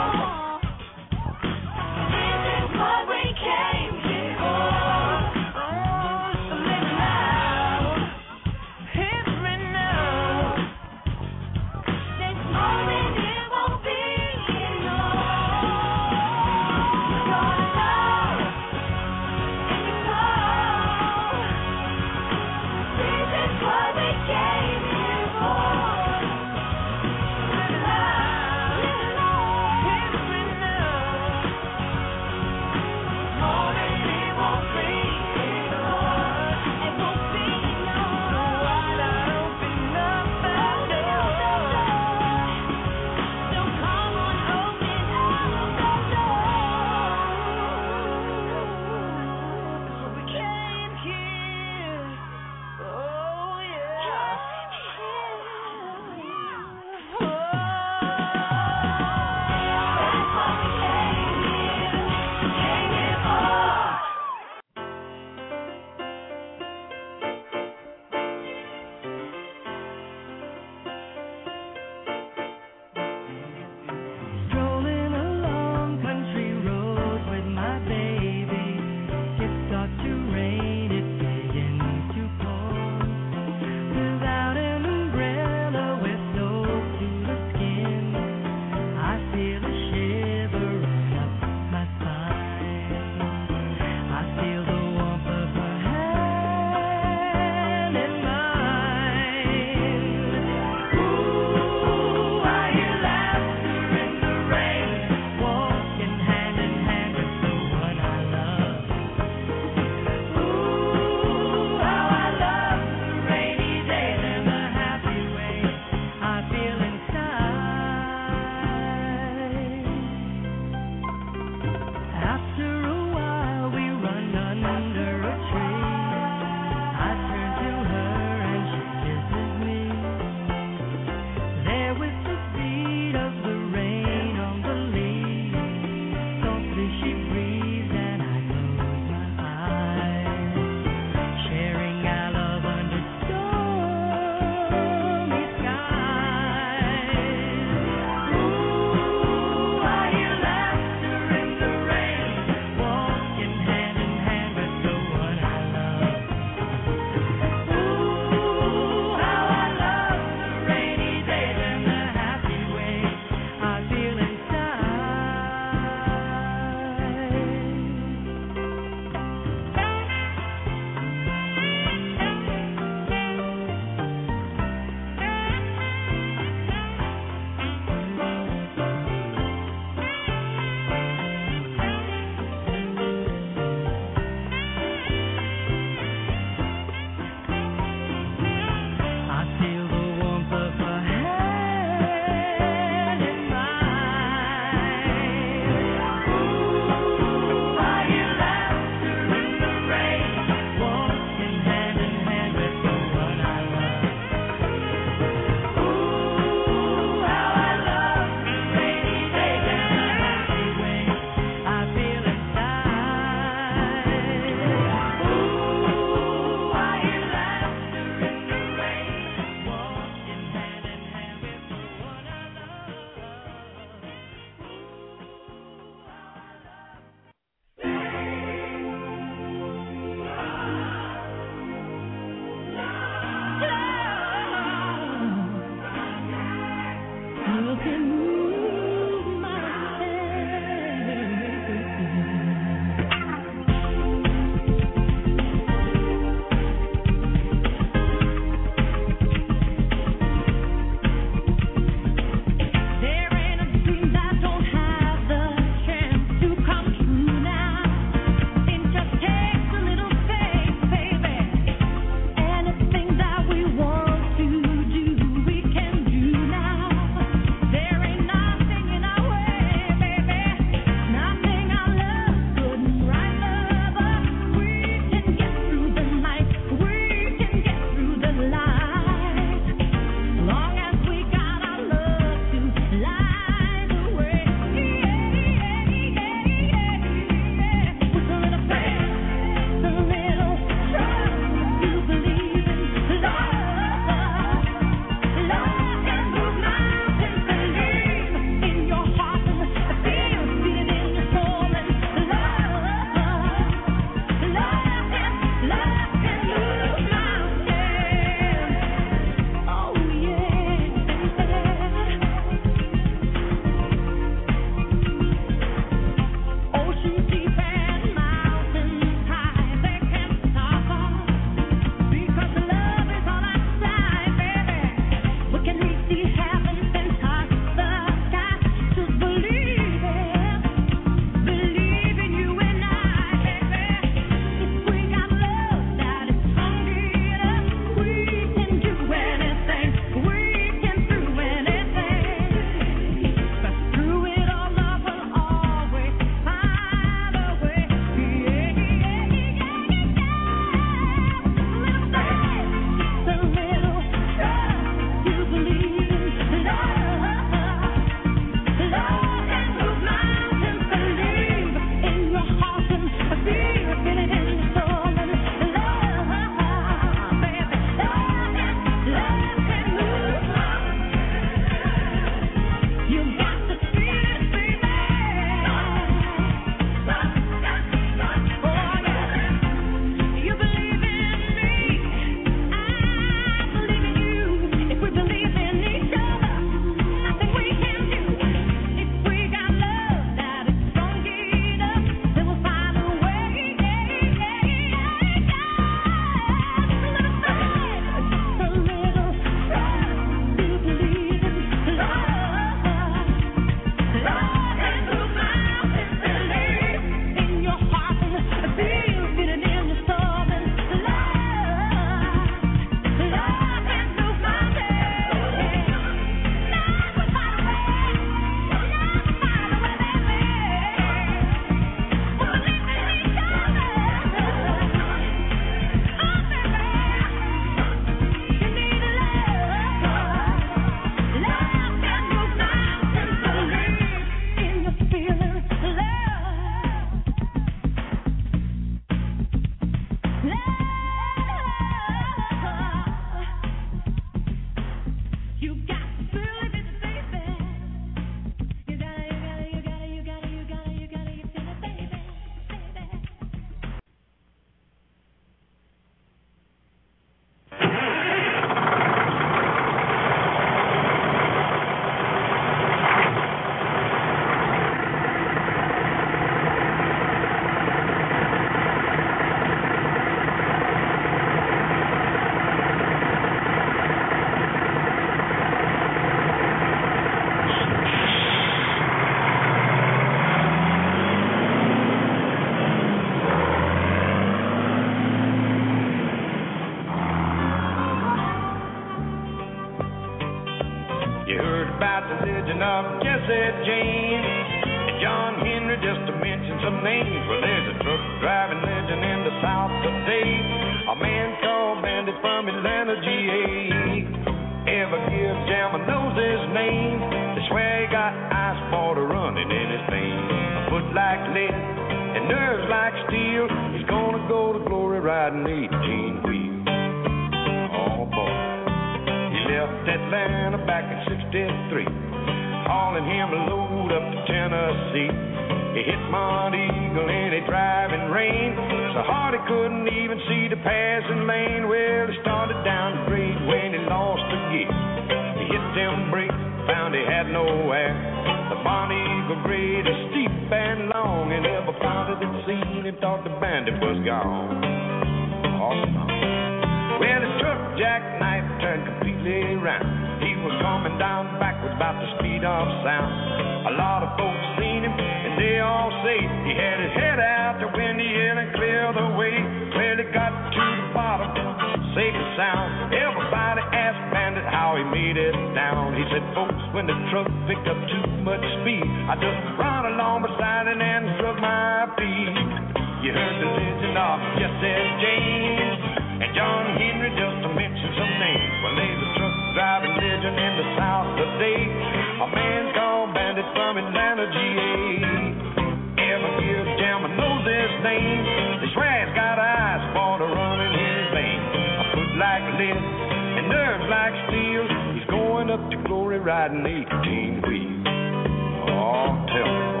Speaker 3: You heard about the legend of Jesse James and John Henry, just to mention some names. Well, there's a truck driving legend in the South today, a man called Bandit from Atlanta, GA. Ever give Jam a knows his name. They swear he got ice water running in his veins. A foot like lead and nerves like steel. He's gonna go to glory riding 18 wheels. Oh boy, he left Atlanta back in '63, hauling him a load up to Tennessee. He hit Mount Eagle in a driving rain, so hard he couldn't even see the passing lane. Well, he started down the grade when he lost the gear. He hit them brakes, found he had no air. The Mount Eagle grade is steep and long, and never found it at scene and thought the bandit was gone. Awesome. Well, his truck jackknife turned completely around. He was coming down backwards, about the speed of sound. A lot of folks seen him, and they all say he had his head out the window and clear the way. Well, he got to the bottom, safe and sound. Everybody asked Bandit how he made it down. He said, folks, when the truck picked up too much speed, I just ran along beside it and drug my feet. You heard the legend of Jesse James and John Henry, just to mention some names. Well, there's a truck driving legend in the South today, a man called Bandit from Atlanta, GA. Ever give Jam a knows his name. They swear he's got ice water running in his veins. A foot like lead and nerves like steel. He's going up to glory riding 18 wheels. Oh, tell me, boy.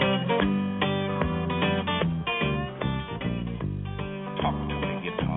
Speaker 3: Talk to me, guitar.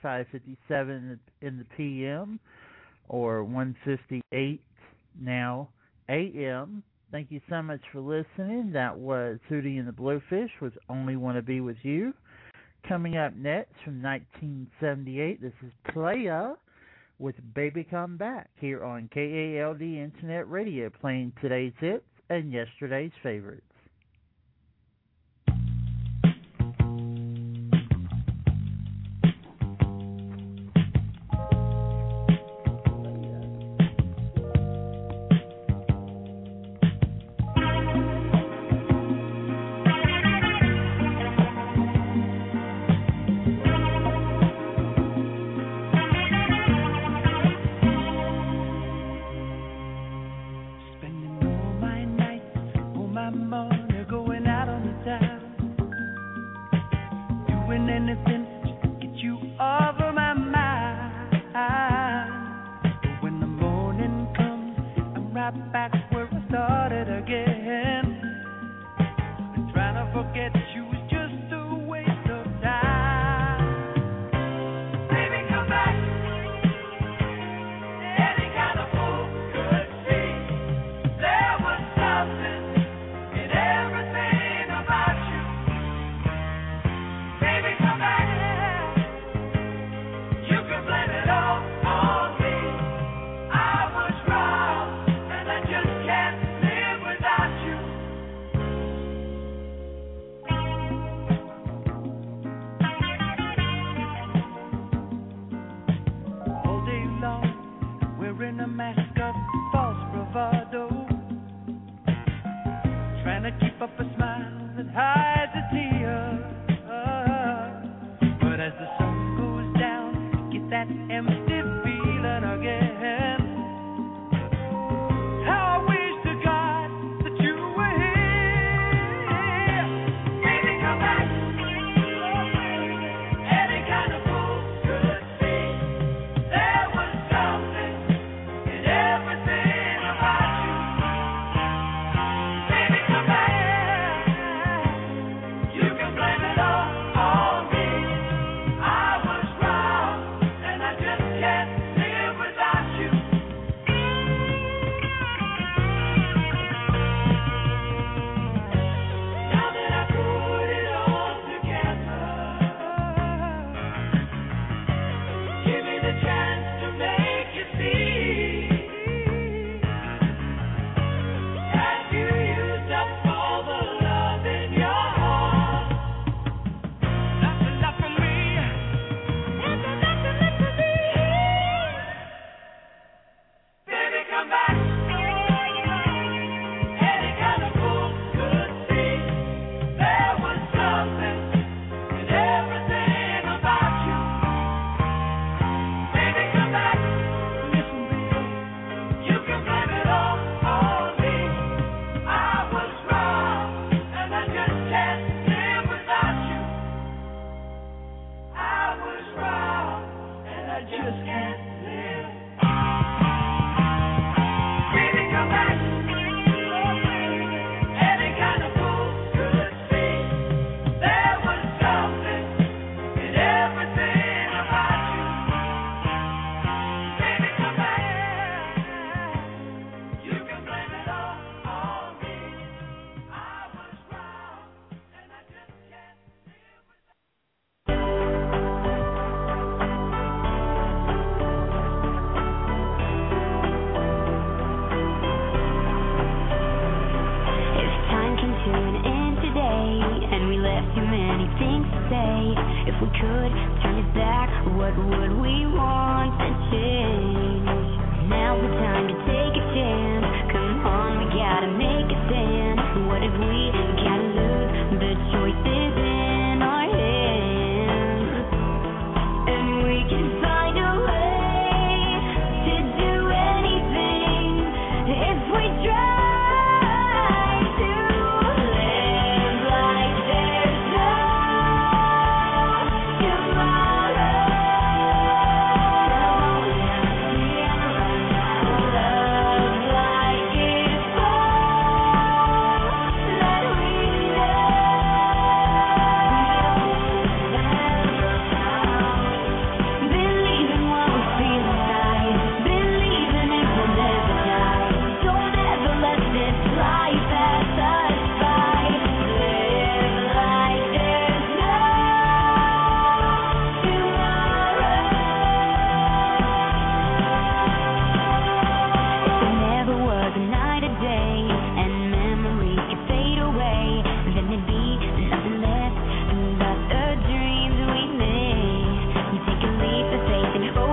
Speaker 1: 5:57 in the p.m. or 1:58 now a.m. Thank you so much for listening. That was Hootie and the Blowfish with Only Wanna Be With You. Coming up next from 1978, this is Playa with Baby Come Back here on KALD Internet Radio, playing today's hits and yesterday's favorites.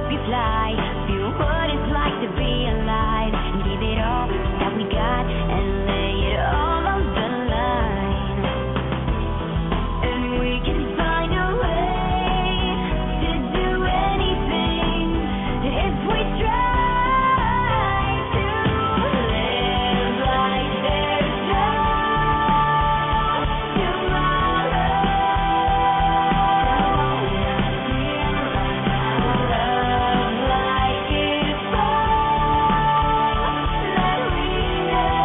Speaker 2: hope you fly. Feel what it's like to be alive. And give it all that we got and lay it all on the line. And we can find a way to do anything if we try to live like there's no tomorrow. Love like it's all that we know.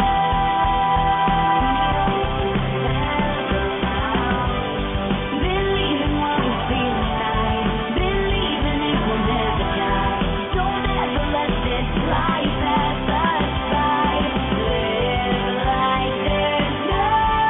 Speaker 2: Believe in what we feel inside. Believe in it will never die. Don't ever let this life pass us by. Live like there's no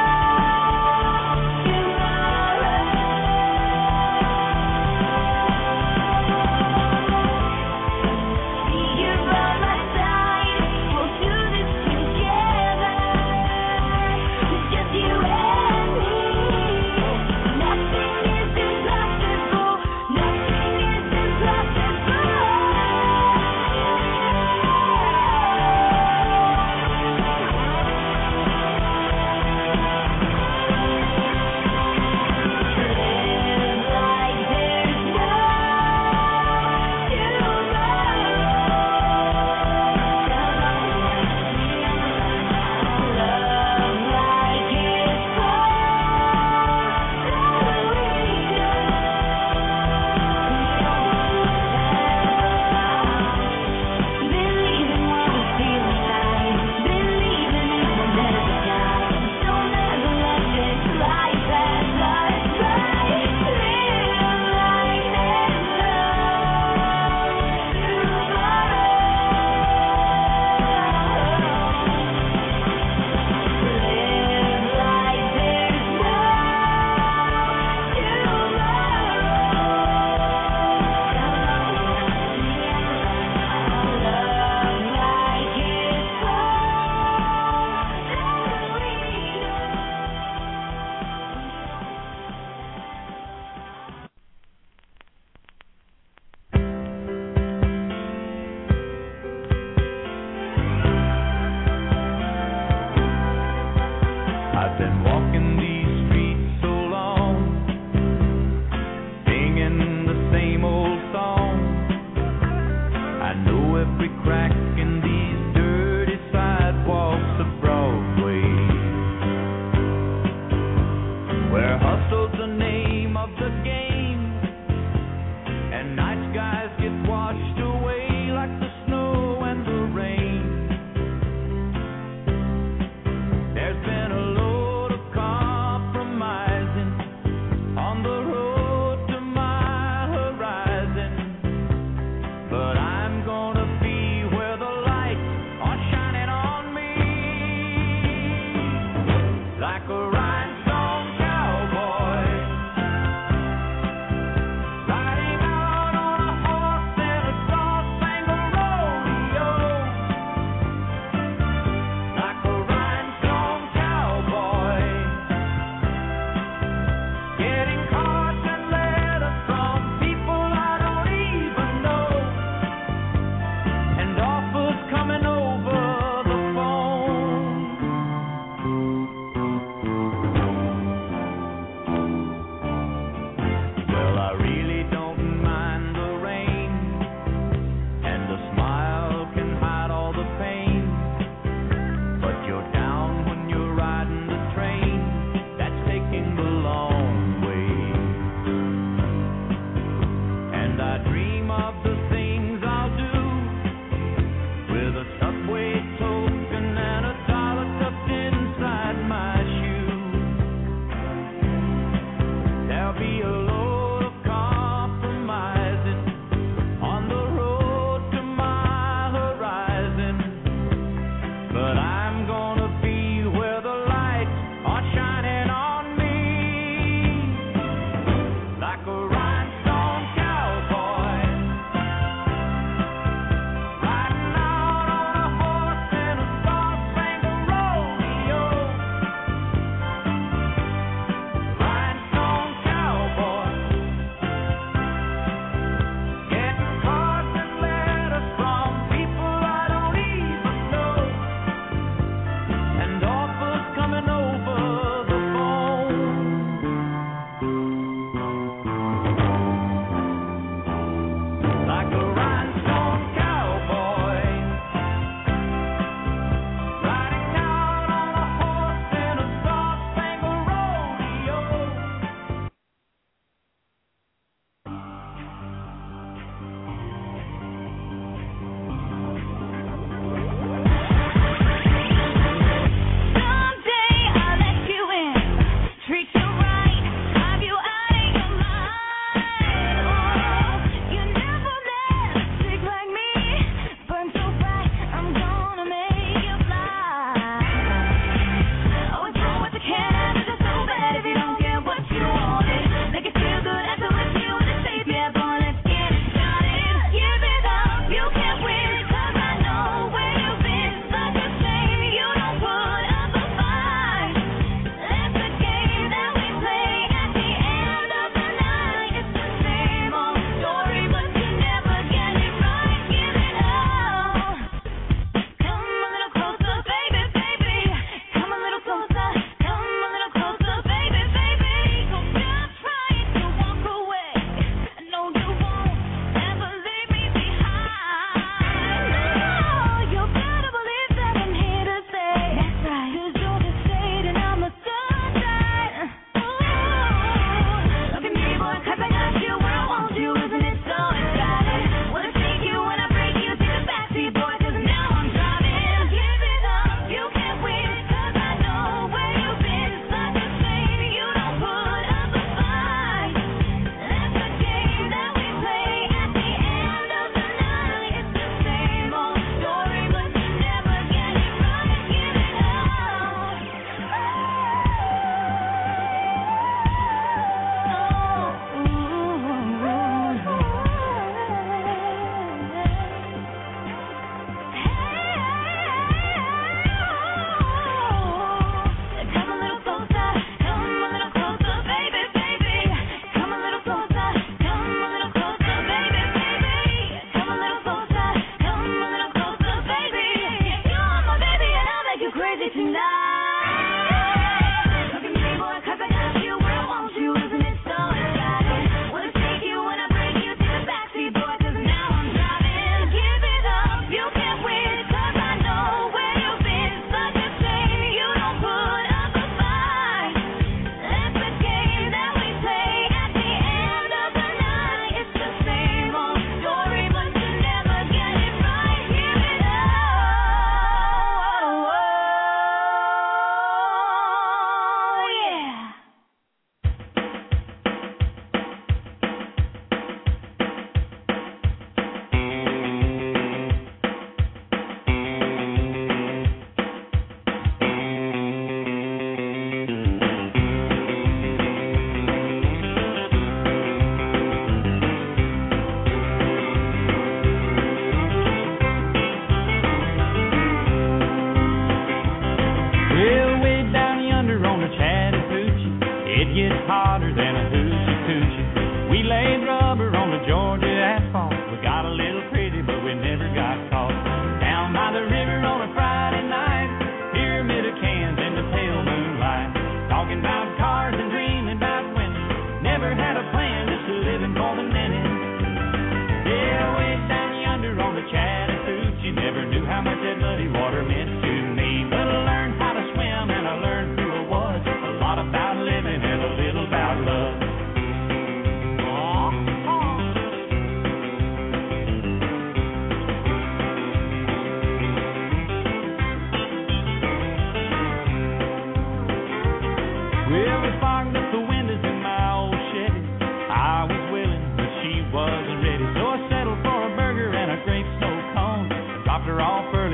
Speaker 2: tomorrow. You're by my side. We'll do this together. It's just you and me. Nothing is impossible. Nothing is Live like there's no tomorrow. Love like it's Believe in what we feel inside. Believe in it will never die. Don't ever let this life pass us by. Live like there's no tomorrow. Live like there's no
Speaker 3: I've been walking these streets so long, singing the same old song. I know every crack in these dirty sidewalks of Broadway, where hustle's the name of the game, and night skies get washed away like the snow and the rain. There's been a load of compromising on the road to my horizon, but I'm gonna be where the lights are shining on me, like a rhinestone cowboy, riding out on a horse in a star-spangled rodeo. Like a rhinestone cowboy, getting cards and letters from people I don't even know, and offers coming over the phone. Well, I really don't mind the rain, and a smile can hide all the pain. But you're down when you're riding the train that's taking the long way. And I dream of the things I'll do with a subway token and a dollar tucked inside my shoe. There'll be a load of compromising on the road to my horizon, but I'm gonna be where the lights are shining on me, like a rhinestone cowboy,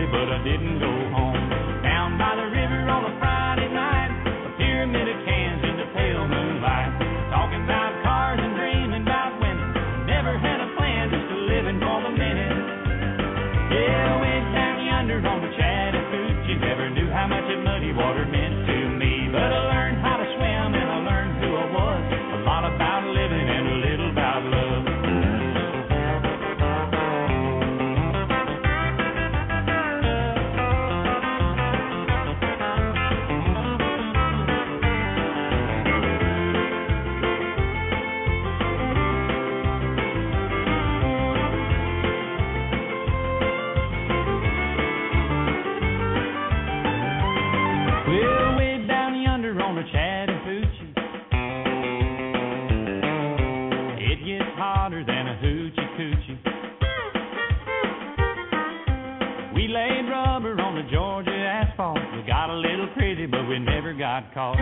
Speaker 3: but I didn't go home. Down by the river on a Friday night, a pyramid of cans in the pale moonlight, talking about cars and dreaming about women. Never had a plan, just a living for the minute. Yeah, way down yonder on the Chattahoochee, never knew how much that muddy water meant to me. But I learned how to swim and I learned who I was, a lot about living and a little about love. Well, way down yonder on the Chattahoochee, it gets hotter than a hoochie coochie. We laid rubber on the Georgia asphalt. We got a little pretty, but we never got caught.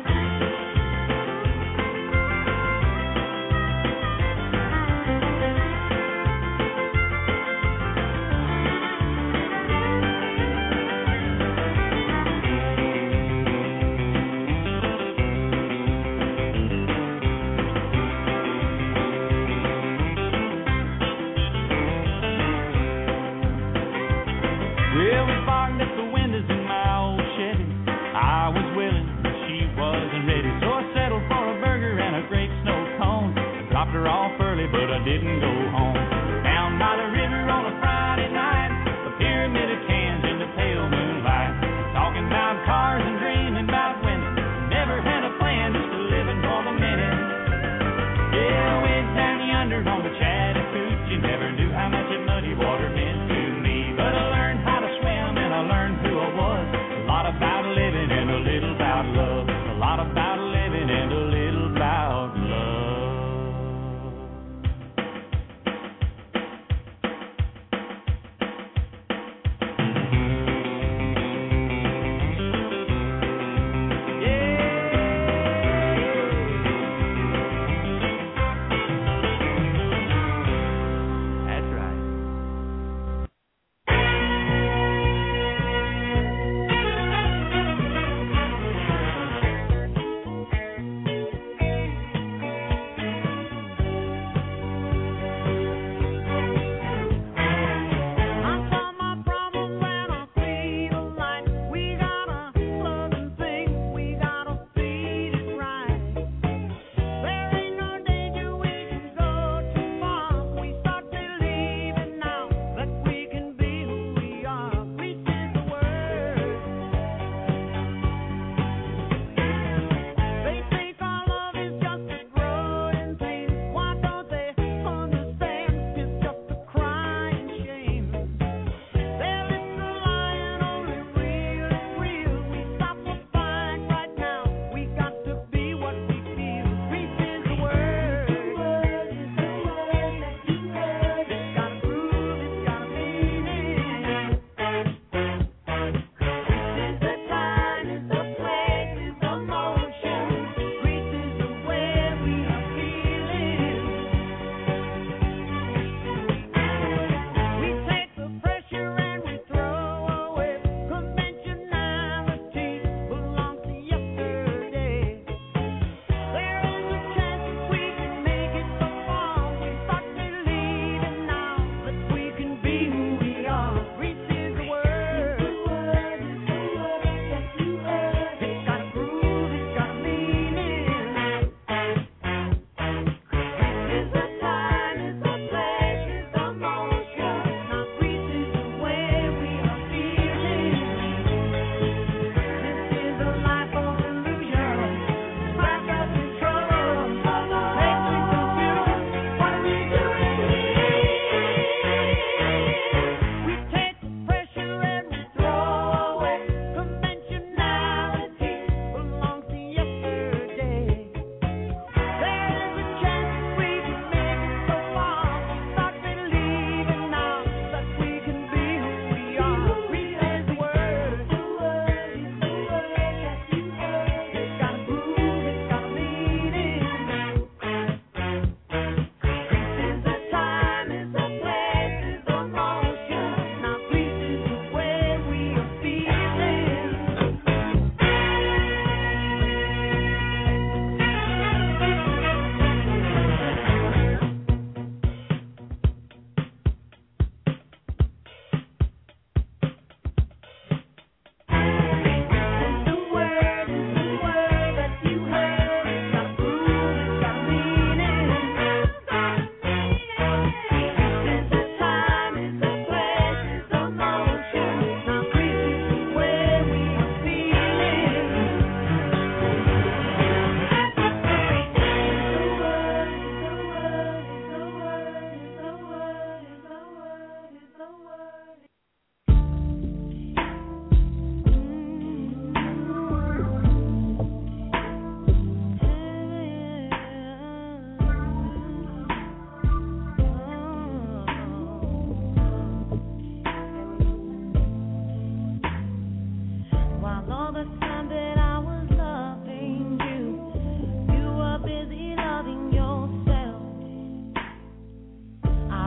Speaker 3: Well, we fogged up the windows in my old Chevy. I was willing, but she wasn't ready,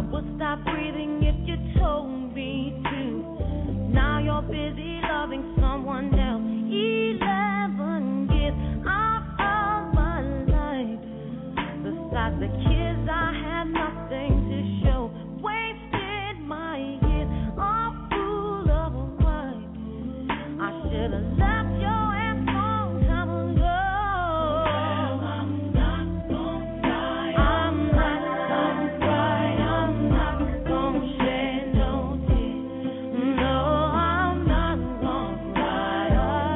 Speaker 2: would stop breathing if you told me to. Now you're busy loving someone else. 11 years out of my life. Besides the kids, I had nothing to show. Wasted my years, a fool of a wife. I should have left your ass long time ago. I'm not gonna cry. I'm not gonna cry. I'm not gonna shed no tears. No, I'm not gonna cry.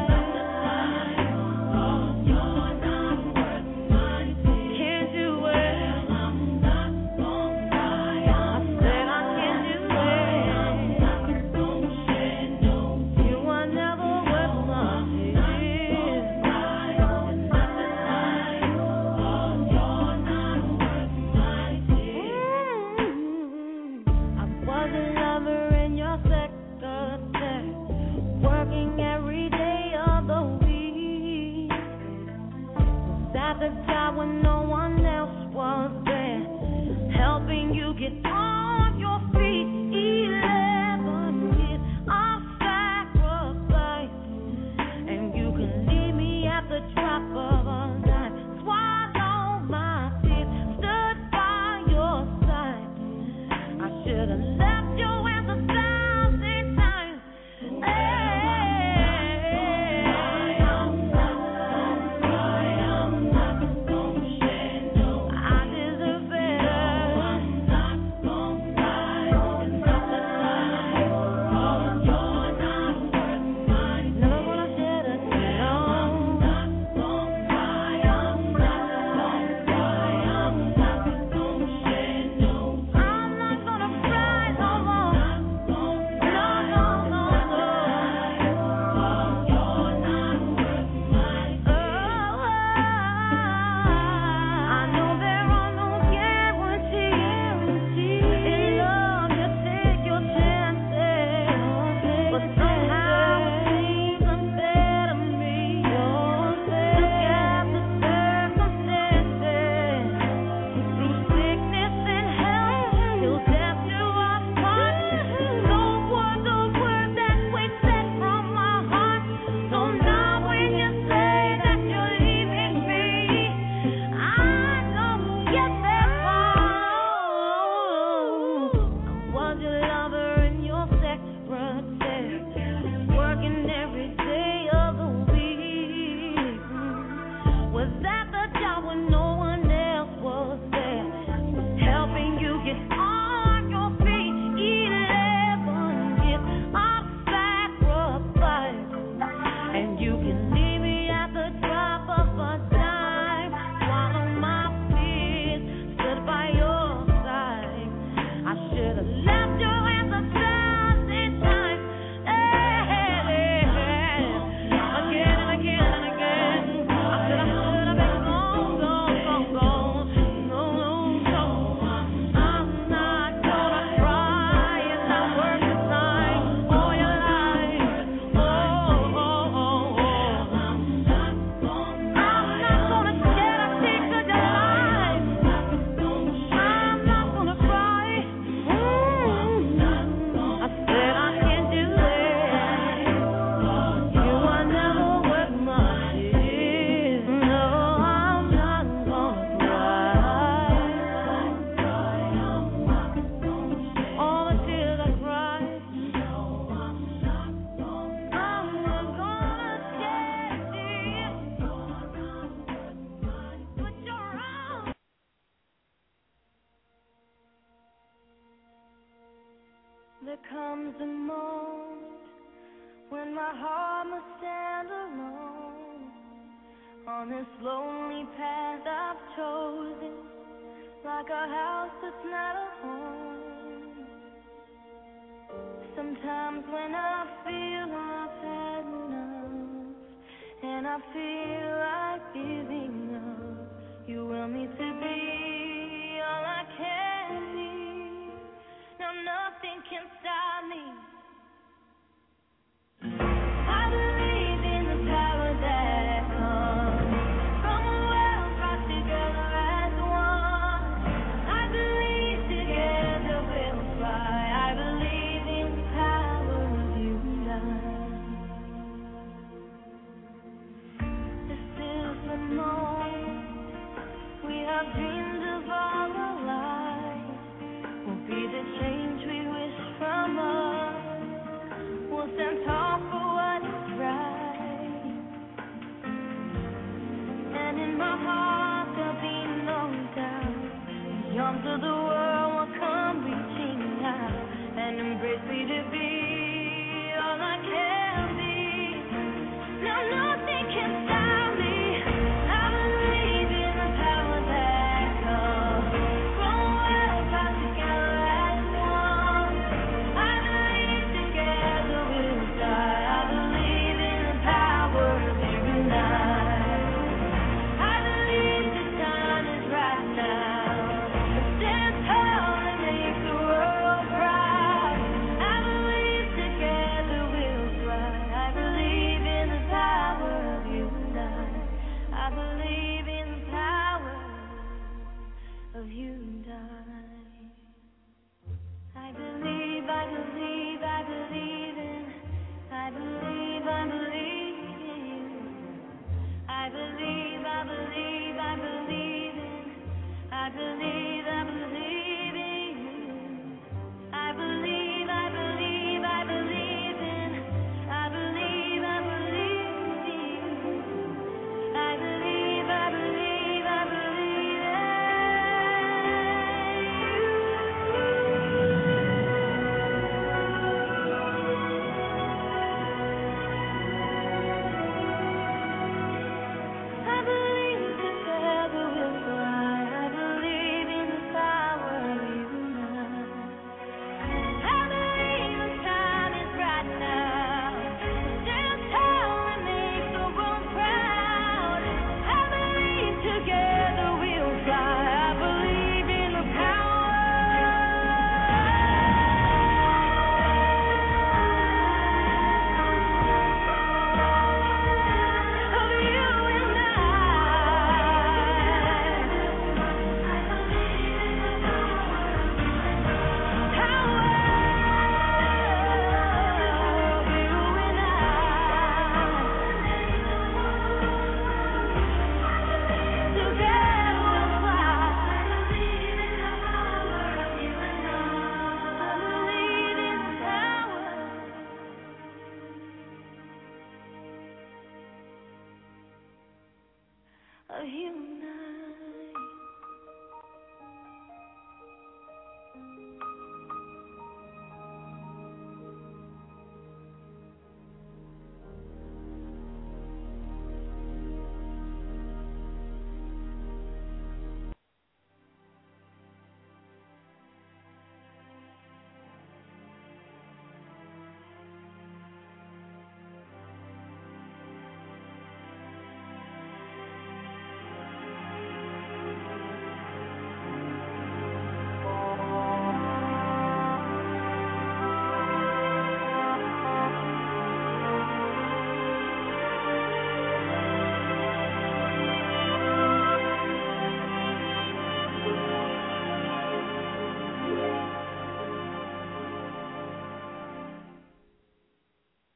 Speaker 2: You're not worth my tears. Can't do it. I'm not gonna cry. I said I can't do it. I'm not gonna shed no tears. You are never worth my tears. I was a lover in your secretary, working every day of the week. Was at the job when no one else was there, helping you get on your feet. 11 years of sacrifice, and you can leave me at the drop of a dime. Swallow my tears, stood by your side. I should have left your ass 1,000 times. I'm not gonna shed no. I deserve better. I'm not gonna cry. It's not the time. You're not worth my tears. Never gonna shed a tear. I'm not gonna cry. I'm not gonna cry. I'm not gonna shed no. I'm not gonna cry no more. No, no, no, no. You're not worth my tears. I know there are no guarantees. In love, you take your chances, but somehow it seems unfair to me. Look at the circumstances. Through sickness and health, till death do us part. Those were the words that we said from my heart. So now when you say that you're leaving me, I don't get that far. I was your lover and your secretary, working every day of the week. Was at the job when no one else was there, helping you get on your feet. 11 years of sacrifice, and you can leave me at the drop of a dime. Swallow my fears, stood by your side. I should have left your ass 1,000 times. Again and again and again. I said I should have been gone, gone, gone, gone. No, no, no. I'm not gonna cry. It's not worth the time or your life. Oh, oh, oh, oh. I'm not gonna shed a tear 'cause your life. I'm not gonna cry. I said I can't do it. You are never worth my tears. No, I'm not gonna cry. All the tears I cried. No, I'm not gonna shed tears. But you're wrong. There comes a moment when my heart must stand alone on this lonely path I've chosen, like a house that's not a home. Sometimes when I feel I've had enough, and I feel like giving up, you will me to be all I can be. Now nothing can stop me. I believe in the power that comes from a world brought together as one. I believe together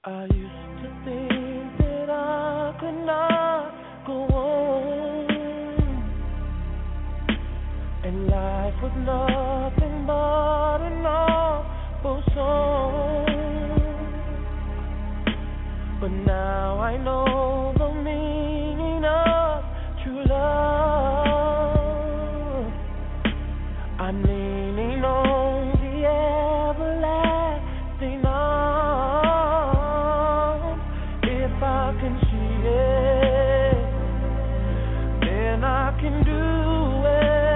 Speaker 3: I used to think that I could not go on, and life was nothing but an awful song. But now I know the meaning of true love. I'm leaning on the everlasting arms. If I can see it, then I can do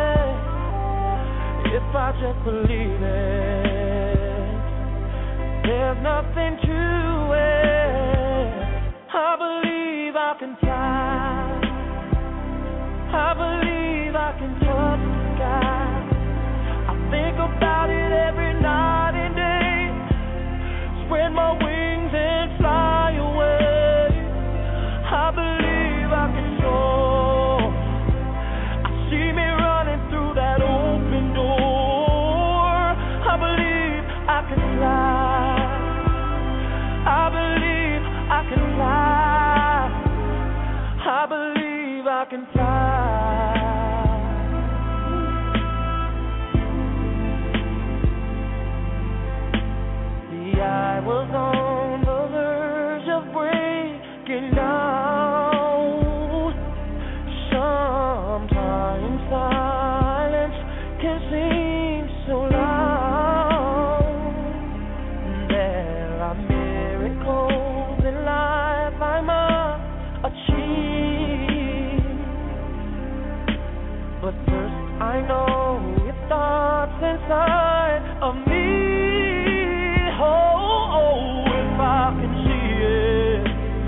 Speaker 3: it. If I just believe it, there's nothing to it. I believe I can fly. I believe I can touch the sky. I think about it every night and day. Spread my wings and fly away. I believe I can soar. I see me running through that open door. I believe I can fly. I believe I can fly. I believe I can fly. I was on the verge of breaking down. Sometimes silence can seem so loud. There are miracles in life I must achieve. But first I know it starts inside of me. If I can see it,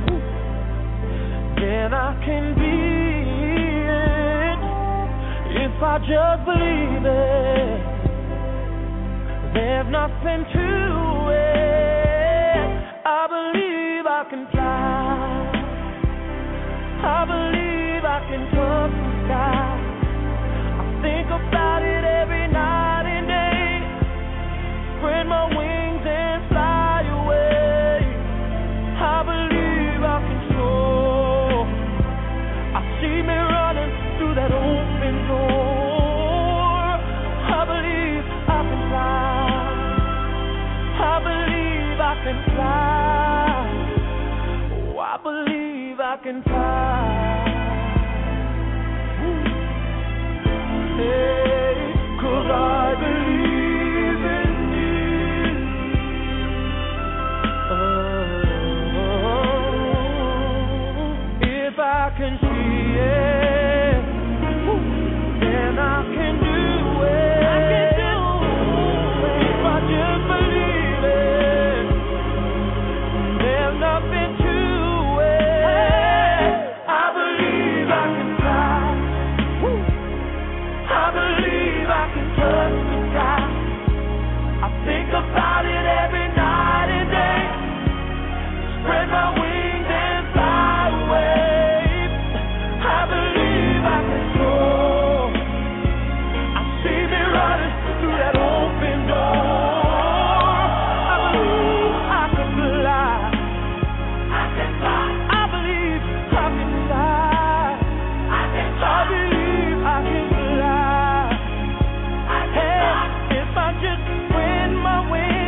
Speaker 3: then I can be it. If I just believe it, there's nothing to it. I believe I can fly. I believe I can touch the sky. I think about it every night and day. Spread my wings and fly away. I believe I can soar. I see me running through that open door. I believe I can fly. I believe I can fly. Oh, I believe I can fly. Hey, 'cause I believe in you. If I can see it, then I can do it. If I just believe it, there's nothing to it. I believe I can fly. I believe I can touch the sky. I think about it every night and day. Spread my wings and fly away. I believe I can soar. I see me running through that open door. I believe I can fly. I can fly. I believe I can fly. I can fly. I believe I can fly. I can fly. Hey, if I just spread my wings.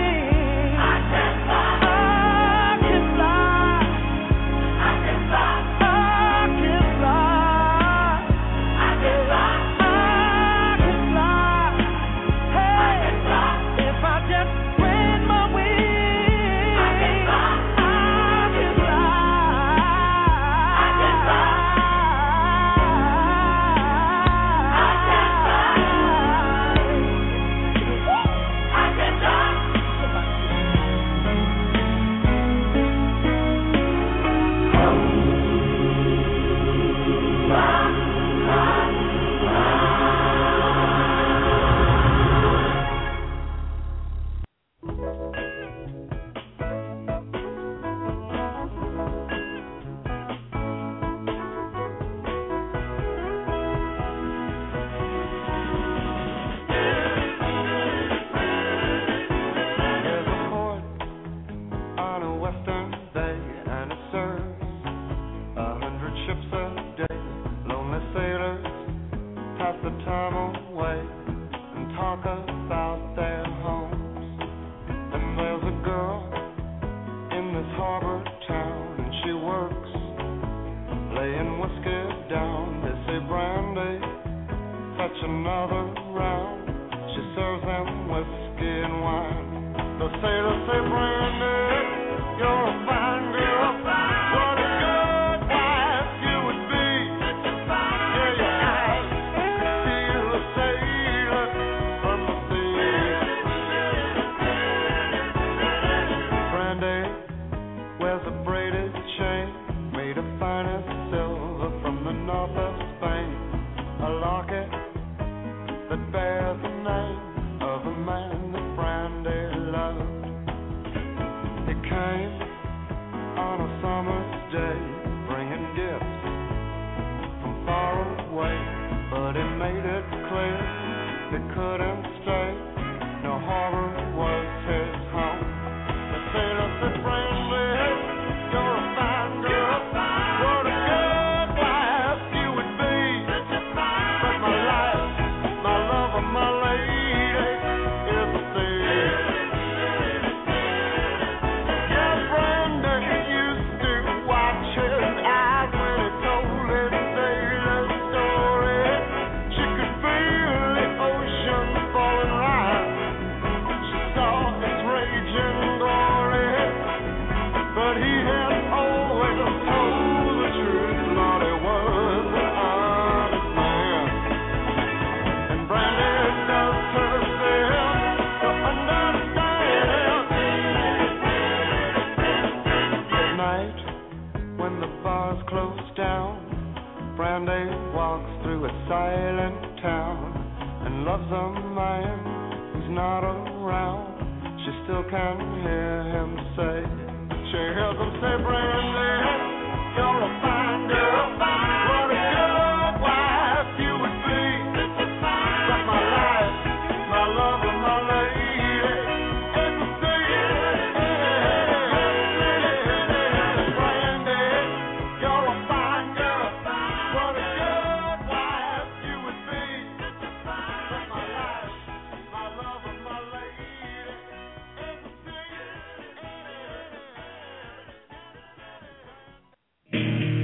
Speaker 3: sailor say, Brandy, you're a fine girl. What a good wife you would be. Yeah, your eyes could steal a sailor from the sea. Brandy wears a braided chain made of finest silver from the north of Spain. A locket that bears the name of a man that Brandy loved. He came on a summer's day, bringing gifts from far away, but he made it clear he couldn't stay. No harbor was his home. The sailor said, Brandy, you're a fine girl. What a good wife you would be. But my life, my love, and my lady is the sea. Yeah, Brandy used to watch his eyes when he told his sailor story. She could feel the ocean falling right. She saw its raging glory, but he had always told the truth. Lord, he was an honest man. And Brandy does herself to understand. At night, when the bars close down, Brandy walks through a silent town and loves a man who's not around. She still can hear him say, she hears him say, Brandy, you're a fine girl. What a good wife you would be. But my life, my love, and my lady is the sea. Brandy, you're a fine girl. What a good wife you would be. But my life, my love, and my lady is the sea.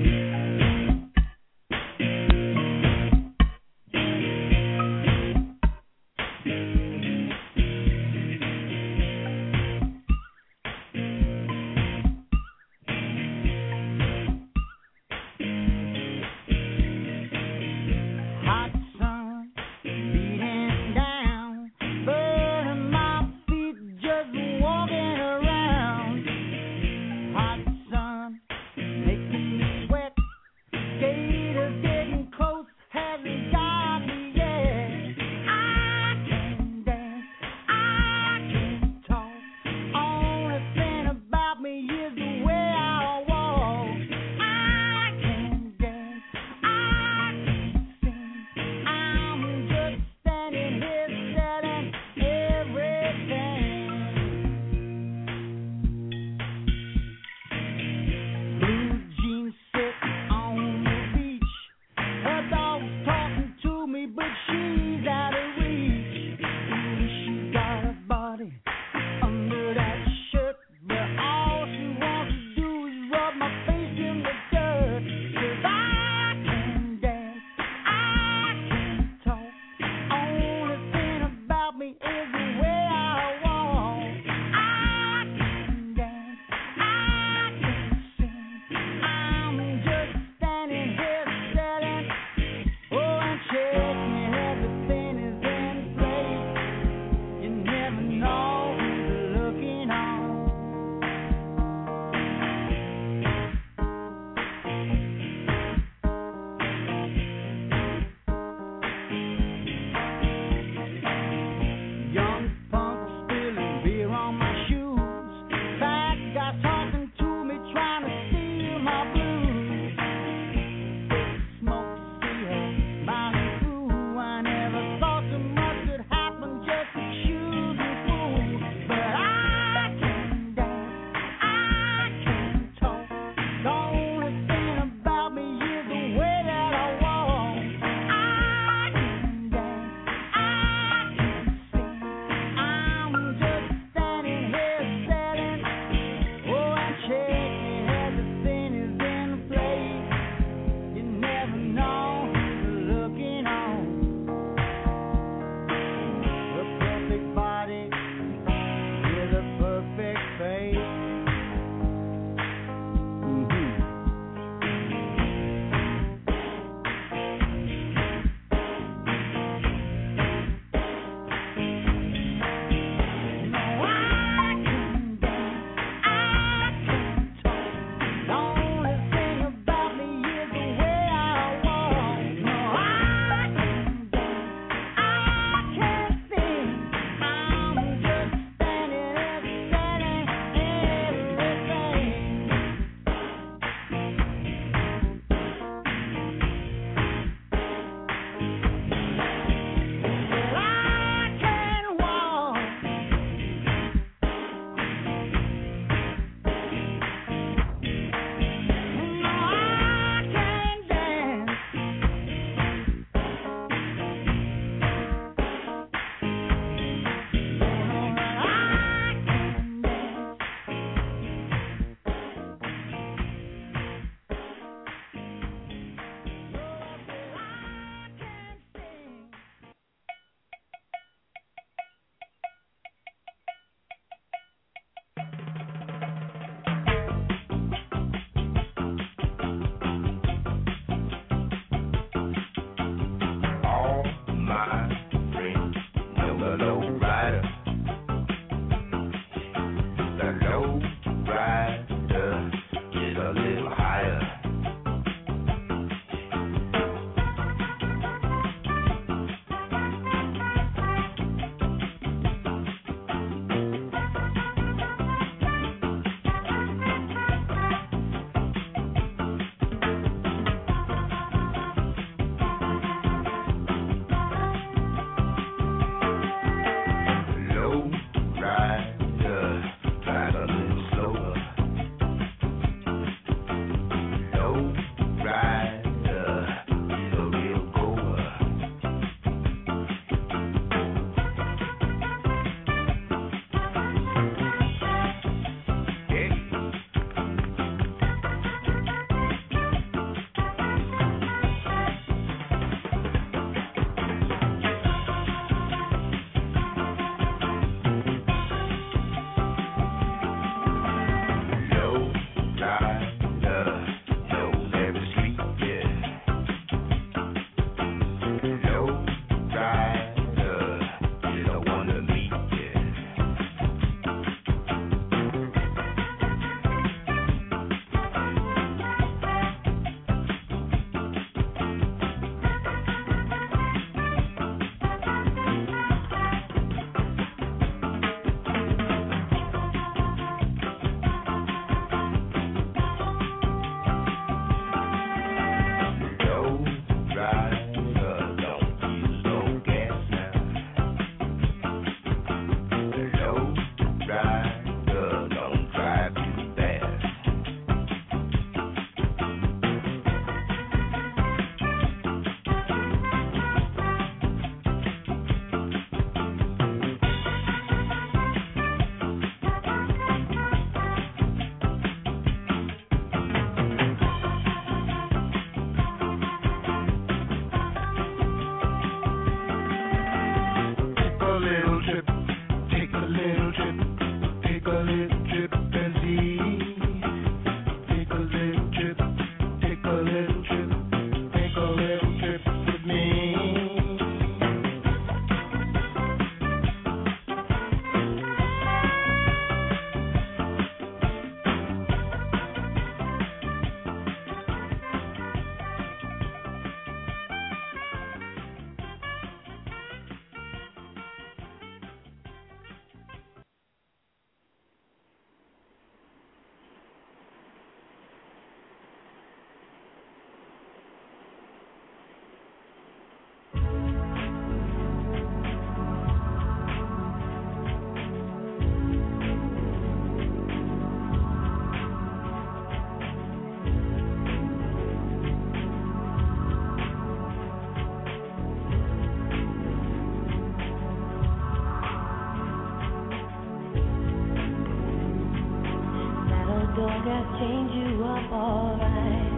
Speaker 2: dog, I change you up alright.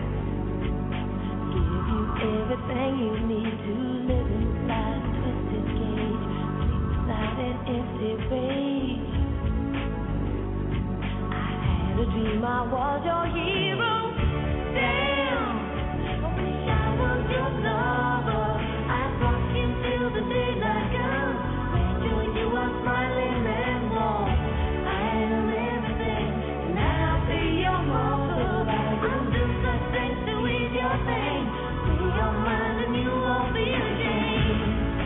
Speaker 2: Give you everything you need to live inside a twisted cage. Sleep inside an empty rage. I had a dream I was your hero. Damn, I wish I was your lover. I'd rock you till the daylight comes. Make sure you are smiling and warm. I am everything, and I'll be your mother. I'll do such things to ease your pain. Free your mind and you won't be ashamed.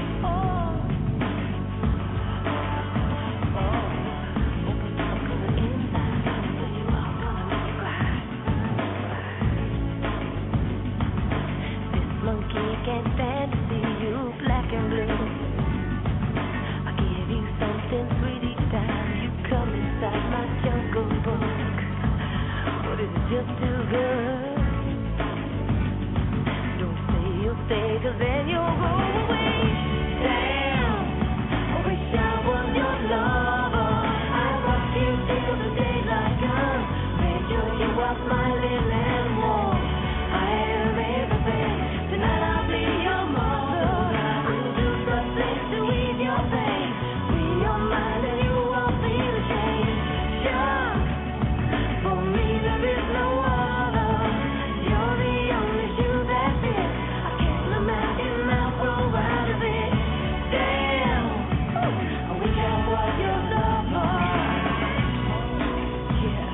Speaker 2: Open up from the inside, so you are gonna make you cry. This monkey can't stand to see you black and blue. I give you something sweet each time you come inside my jungle book. But it's just too good. Don't say you'll stay, 'cause then you'll go away. Damn, I wish I was your lover. I'd rock you till the daylight comes. Make sure you are smiling and warm. I am everything. Tonight I'll be your mother. I'll do such things to ease your pain. Free your mind and you won't feel ashamed. Sure, for me there is no other. You're the only shoe that fits. I can't imagine I'll grow out of it. Damn, I wish I was your lover. Yeah.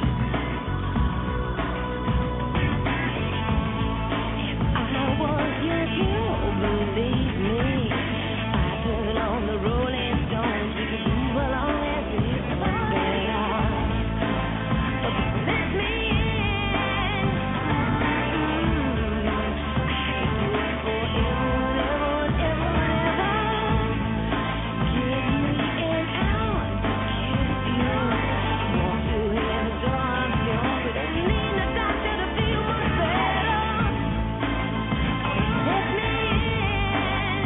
Speaker 2: I was your hero, believe me. I turn on the Rolling Stones, we can move along as we but let me in. I can do it forever and ever and ever. Give me an hour to kiss you. Want to have a dog, but don't need a doctor to feel much better. Let me in.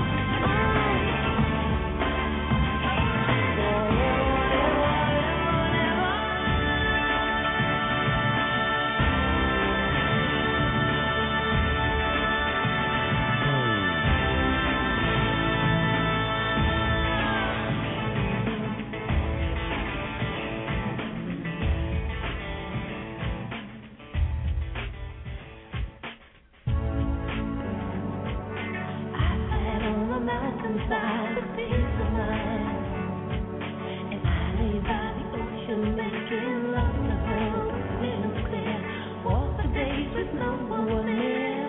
Speaker 2: I sat on the mountainside with peace of mind, and I lay by the ocean making love to her, visions clear. Walk the days with no one near,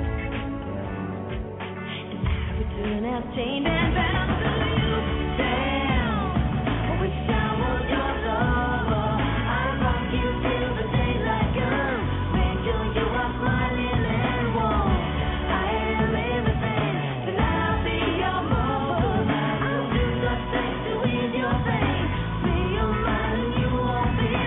Speaker 2: and I return out chained and bound to you. Damn, I wish I was your lover. I'd rock you till the daylight comes. Make sure you are smiling and warm. I am everything, and I'll be your mother. I'll do such things to ease your pain. Free your mind and you won't be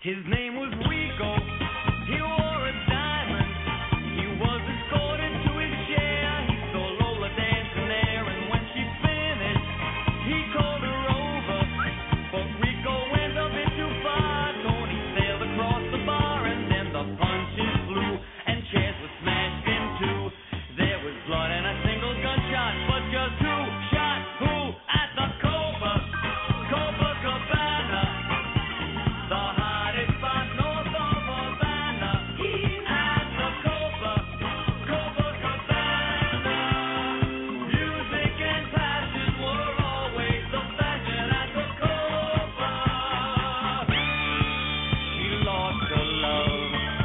Speaker 3: His name was Rico. He wore a diamond. He was escorted to his chair. He saw Lola dancing there, and when she finished, he called her over. But Rico went a bit too far. Tony sailed across the bar, and then the punches flew, and chairs were smashed in two. There was blood and a single gunshot, but just who shot who at the Copacabana? The hottest spot north of Havana. At the Copacabana. Music and passion were always the fashion at the Copa. She lost her love.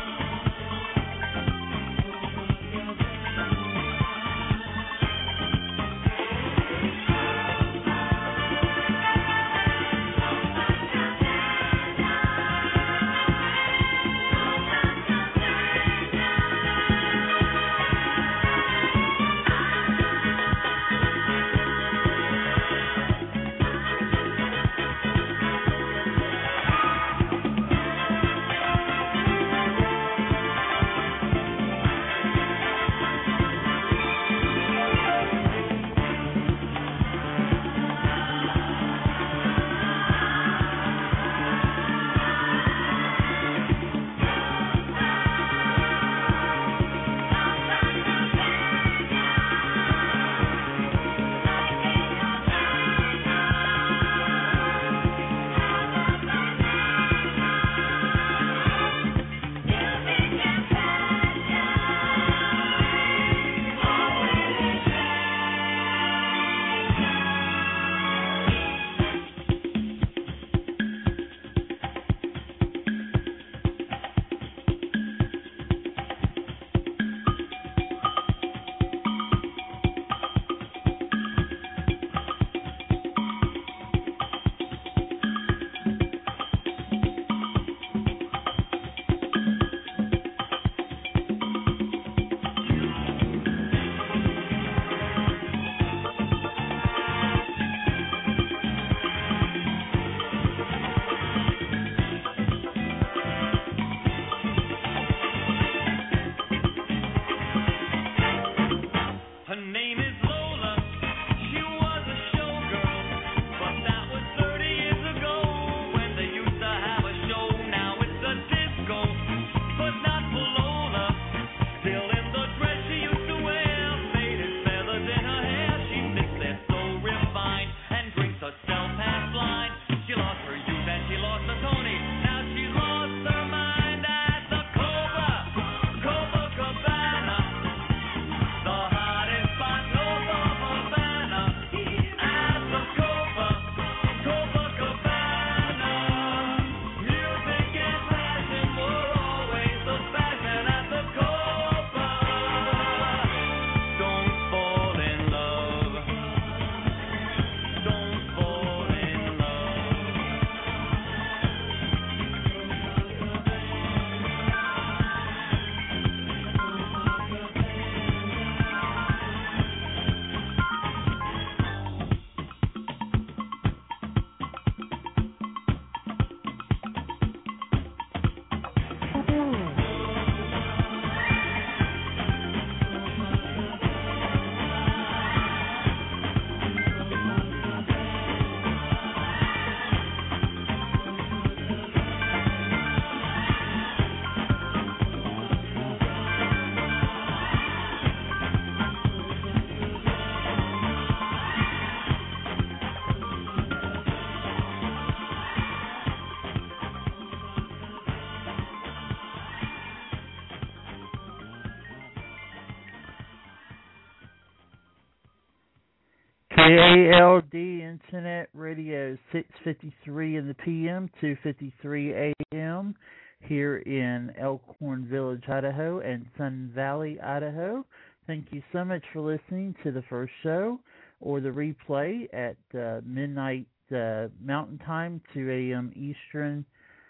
Speaker 3: Her name is Lola. She was a showgirl, but that was 30 years ago when they used to have a show. Now it's a disco, but not for Lola. Still in the dress she used to wear, faded feathers in her hair. She thinks they're so refined and drinks herself half blind. She lost her youth and she lost her Tony. Now she's lost her mind at the Copacabana. The hottest spot north of Havana. At the Copacabana. Music and passion were always the fashion at the Copa. Don't fall in love. Don't fall in love.
Speaker 1: KALD Internet Radio, 6:53 in the PM, 2:53 AM, here in Elkhorn Village, Idaho, and Sun Valley, Idaho. Thank you so much for listening to the first show or the replay at midnight Mountain Time, 2 a.m. Eastern,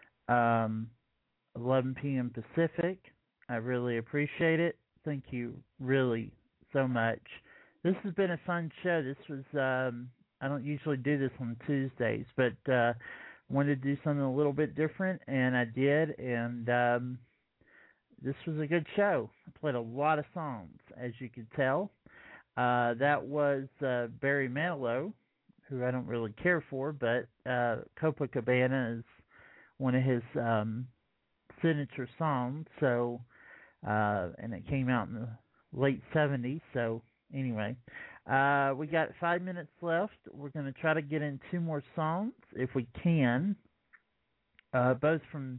Speaker 1: 11 p.m. Pacific. I really appreciate it. Thank you really so much. This has been a fun show. This was, I don't usually do this on Tuesdays, but wanted to do something a little bit different, and I did, and this was a good show. I played a lot of songs, as you could tell. That was Barry Manilow, who I don't really care for, but Copacabana is one of his signature songs, so and it came out in the late 70s, so anyway. We got 5 minutes left. We're going to try to get in 2 more songs, if we can, both from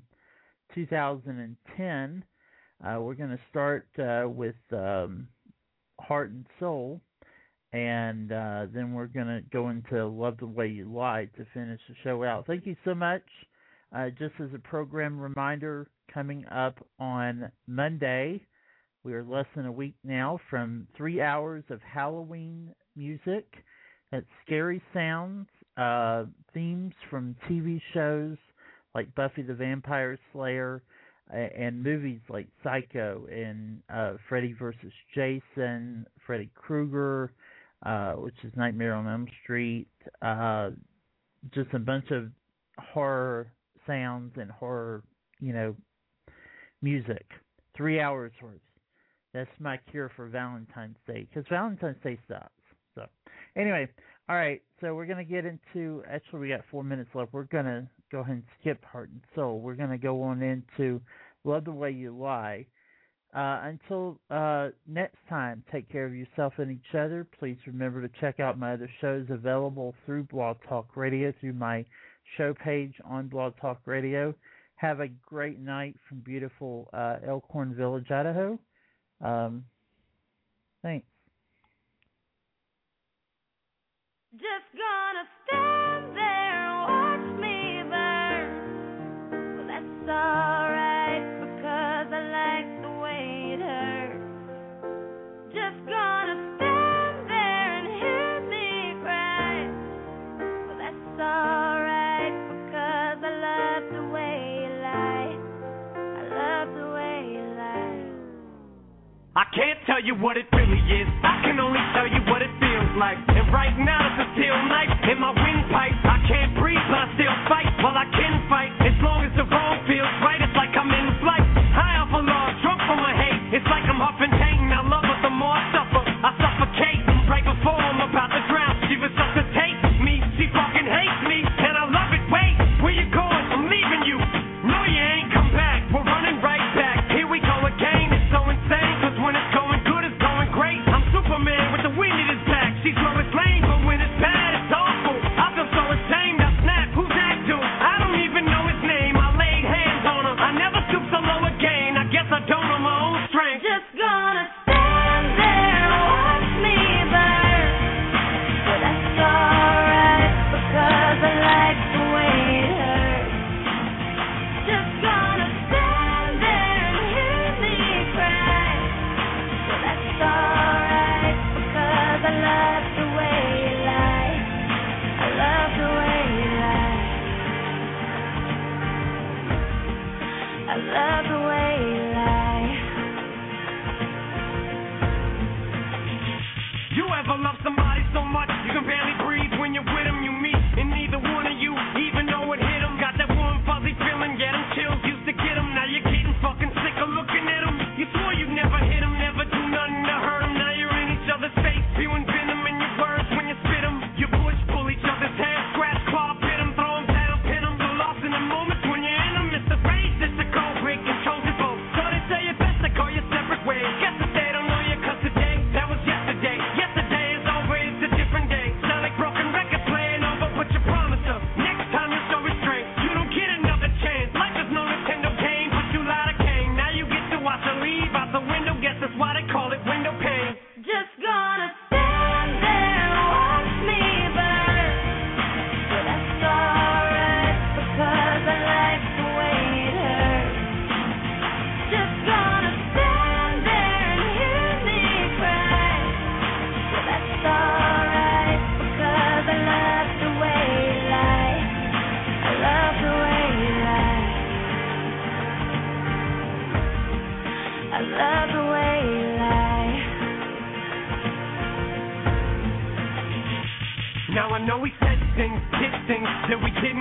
Speaker 1: 2010. We're going to start with Heart and Soul, and then we're going to go into Love the Way You Lie to finish the show out. Thank you so much. Just as a program reminder, coming up on Monday, we are less than a week now from 3 hours of Halloween music. That's scary sounds, themes from TV shows like Buffy the Vampire Slayer, and movies like Psycho and Freddy vs. Jason, Freddy Krueger, which is Nightmare on Elm Street, just a bunch of horror sounds and horror, music. 3 hours worth. That's my cure for Valentine's Day, because Valentine's Day sucks. So, anyway, all right, so we're going to get into, actually we got 4 minutes left. We're going to go ahead and skip Heart and Soul. We're going to go on into Love the Way You Lie. Until next time, take care of yourself and each other. Please remember to check out my other shows available through Blog Talk Radio, through my show page on Blog Talk Radio. Have a great night from beautiful Elkhorn Village, Idaho. Thanks.
Speaker 2: Just gonna stand there and watch me burn. Well, that's alright, because I like the way it hurts. Just gonna stand there and hear me cry. Well, that's alright, because I love the way you lie. I love the way you lie.
Speaker 3: I can't tell you what it really is. I can only tell you what it feels like. And right now it's a steel knife in my windpipe. I can't breathe, but I still fight. Well, I can fight as long as the wrong feels right. It's like I'm in flight, high off a log, drunk from my hate. It's like I'm huffing pain. I love her the more I suffer. I suffocate right before I'm about to drown. She resuscitates me. She fucking hates me, and I love it. Wait, where you going? I'm leaving you. No, you ain't come back. We're running right back. Here we go again. It's so insane, 'cause when it's going good, it's going great. I'm Superman with the wind in his back. She's Lois Lane, but when it's bad, it's awful. I feel so ashamed. I snap. Who's that dude?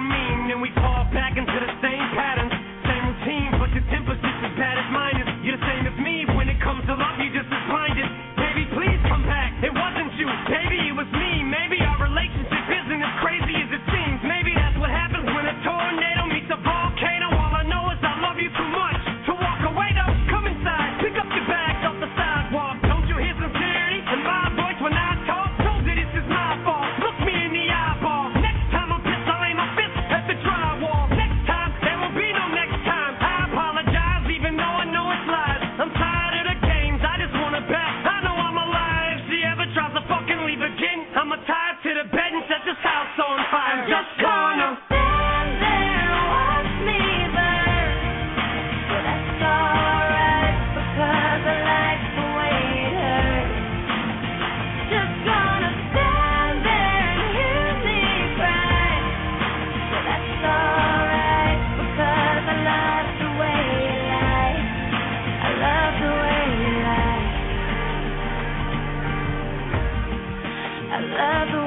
Speaker 3: mean, and we fall back into the same patterns, same routine, but your temper's just as bad as mine is. You're the same as me when it comes to love, you just as blinded. Baby, please come back. It wasn't you, baby, it was me. Maybe our relationship isn't as crazy as it seems. Maybe that's what happens when a tornado meets a volcano. All I know is I love you too much to walk away. Though, come inside, pick up your bags off the sidewalk. Don't you hear sincerity in my voice when I talk? Told you this is my fault. Look me in the eyeball. Next time I'm pissed, I'll aim my fist at the drywall. Next time, there will be no next time. I apologize, even though I know it's lies. I'm tired of the games, I just wanna bet. I know I'm alive. If she ever tries to fucking leave again, I'ma tie her to the bed and set this house on fire. I'm just gonna
Speaker 2: stand there and watch me burn. But that's alright, because I like the way it hurts. Just gonna stand there and hear me cry. But that's alright, because I love the way you lie. I love the way you lie. I love the